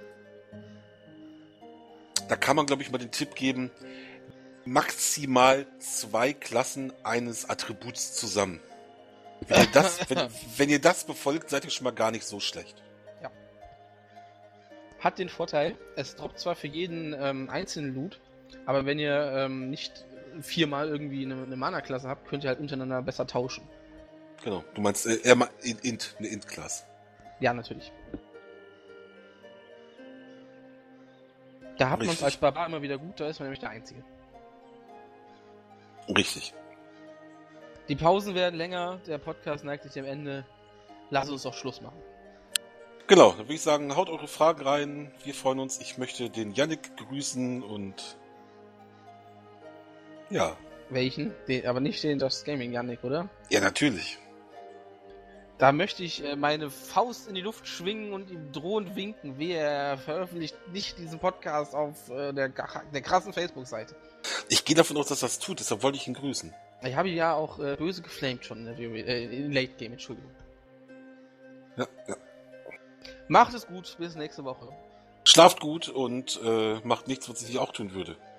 Da kann man, glaube ich, mal den Tipp geben, maximal 2 Klassen eines Attributs zusammen. Wenn ihr das befolgt, seid ihr schon mal gar nicht so schlecht. Ja. Hat den Vorteil, es droppt zwar für jeden einzelnen Loot, aber wenn ihr nicht 4-mal irgendwie eine Mana-Klasse habt, könnt ihr halt untereinander besser tauschen. Genau, du meinst eher mal eine Int-Klasse. Ja, natürlich. Da hat man es als Barbar immer wieder gut, da ist man nämlich der Einzige. Richtig. Die Pausen werden länger, der Podcast neigt sich dem Ende. Lass uns doch Schluss machen. Genau, dann würde ich sagen, haut eure Fragen rein. Wir freuen uns. Ich möchte den Yannick grüßen und ja. Welchen? Aber nicht den Just Gaming Yannick, oder? Ja, natürlich. Da möchte ich meine Faust in die Luft schwingen und ihm drohend winken, wie er veröffentlicht nicht diesen Podcast auf der krassen Facebook-Seite. Ich gehe davon aus, dass er das tut, deshalb wollte ich ihn grüßen. Ich habe ihn ja auch böse geflamed schon in Late Game, Entschuldigung. Ja. Macht es gut, bis nächste Woche. Schlaft gut und macht nichts, was ich auch tun würde.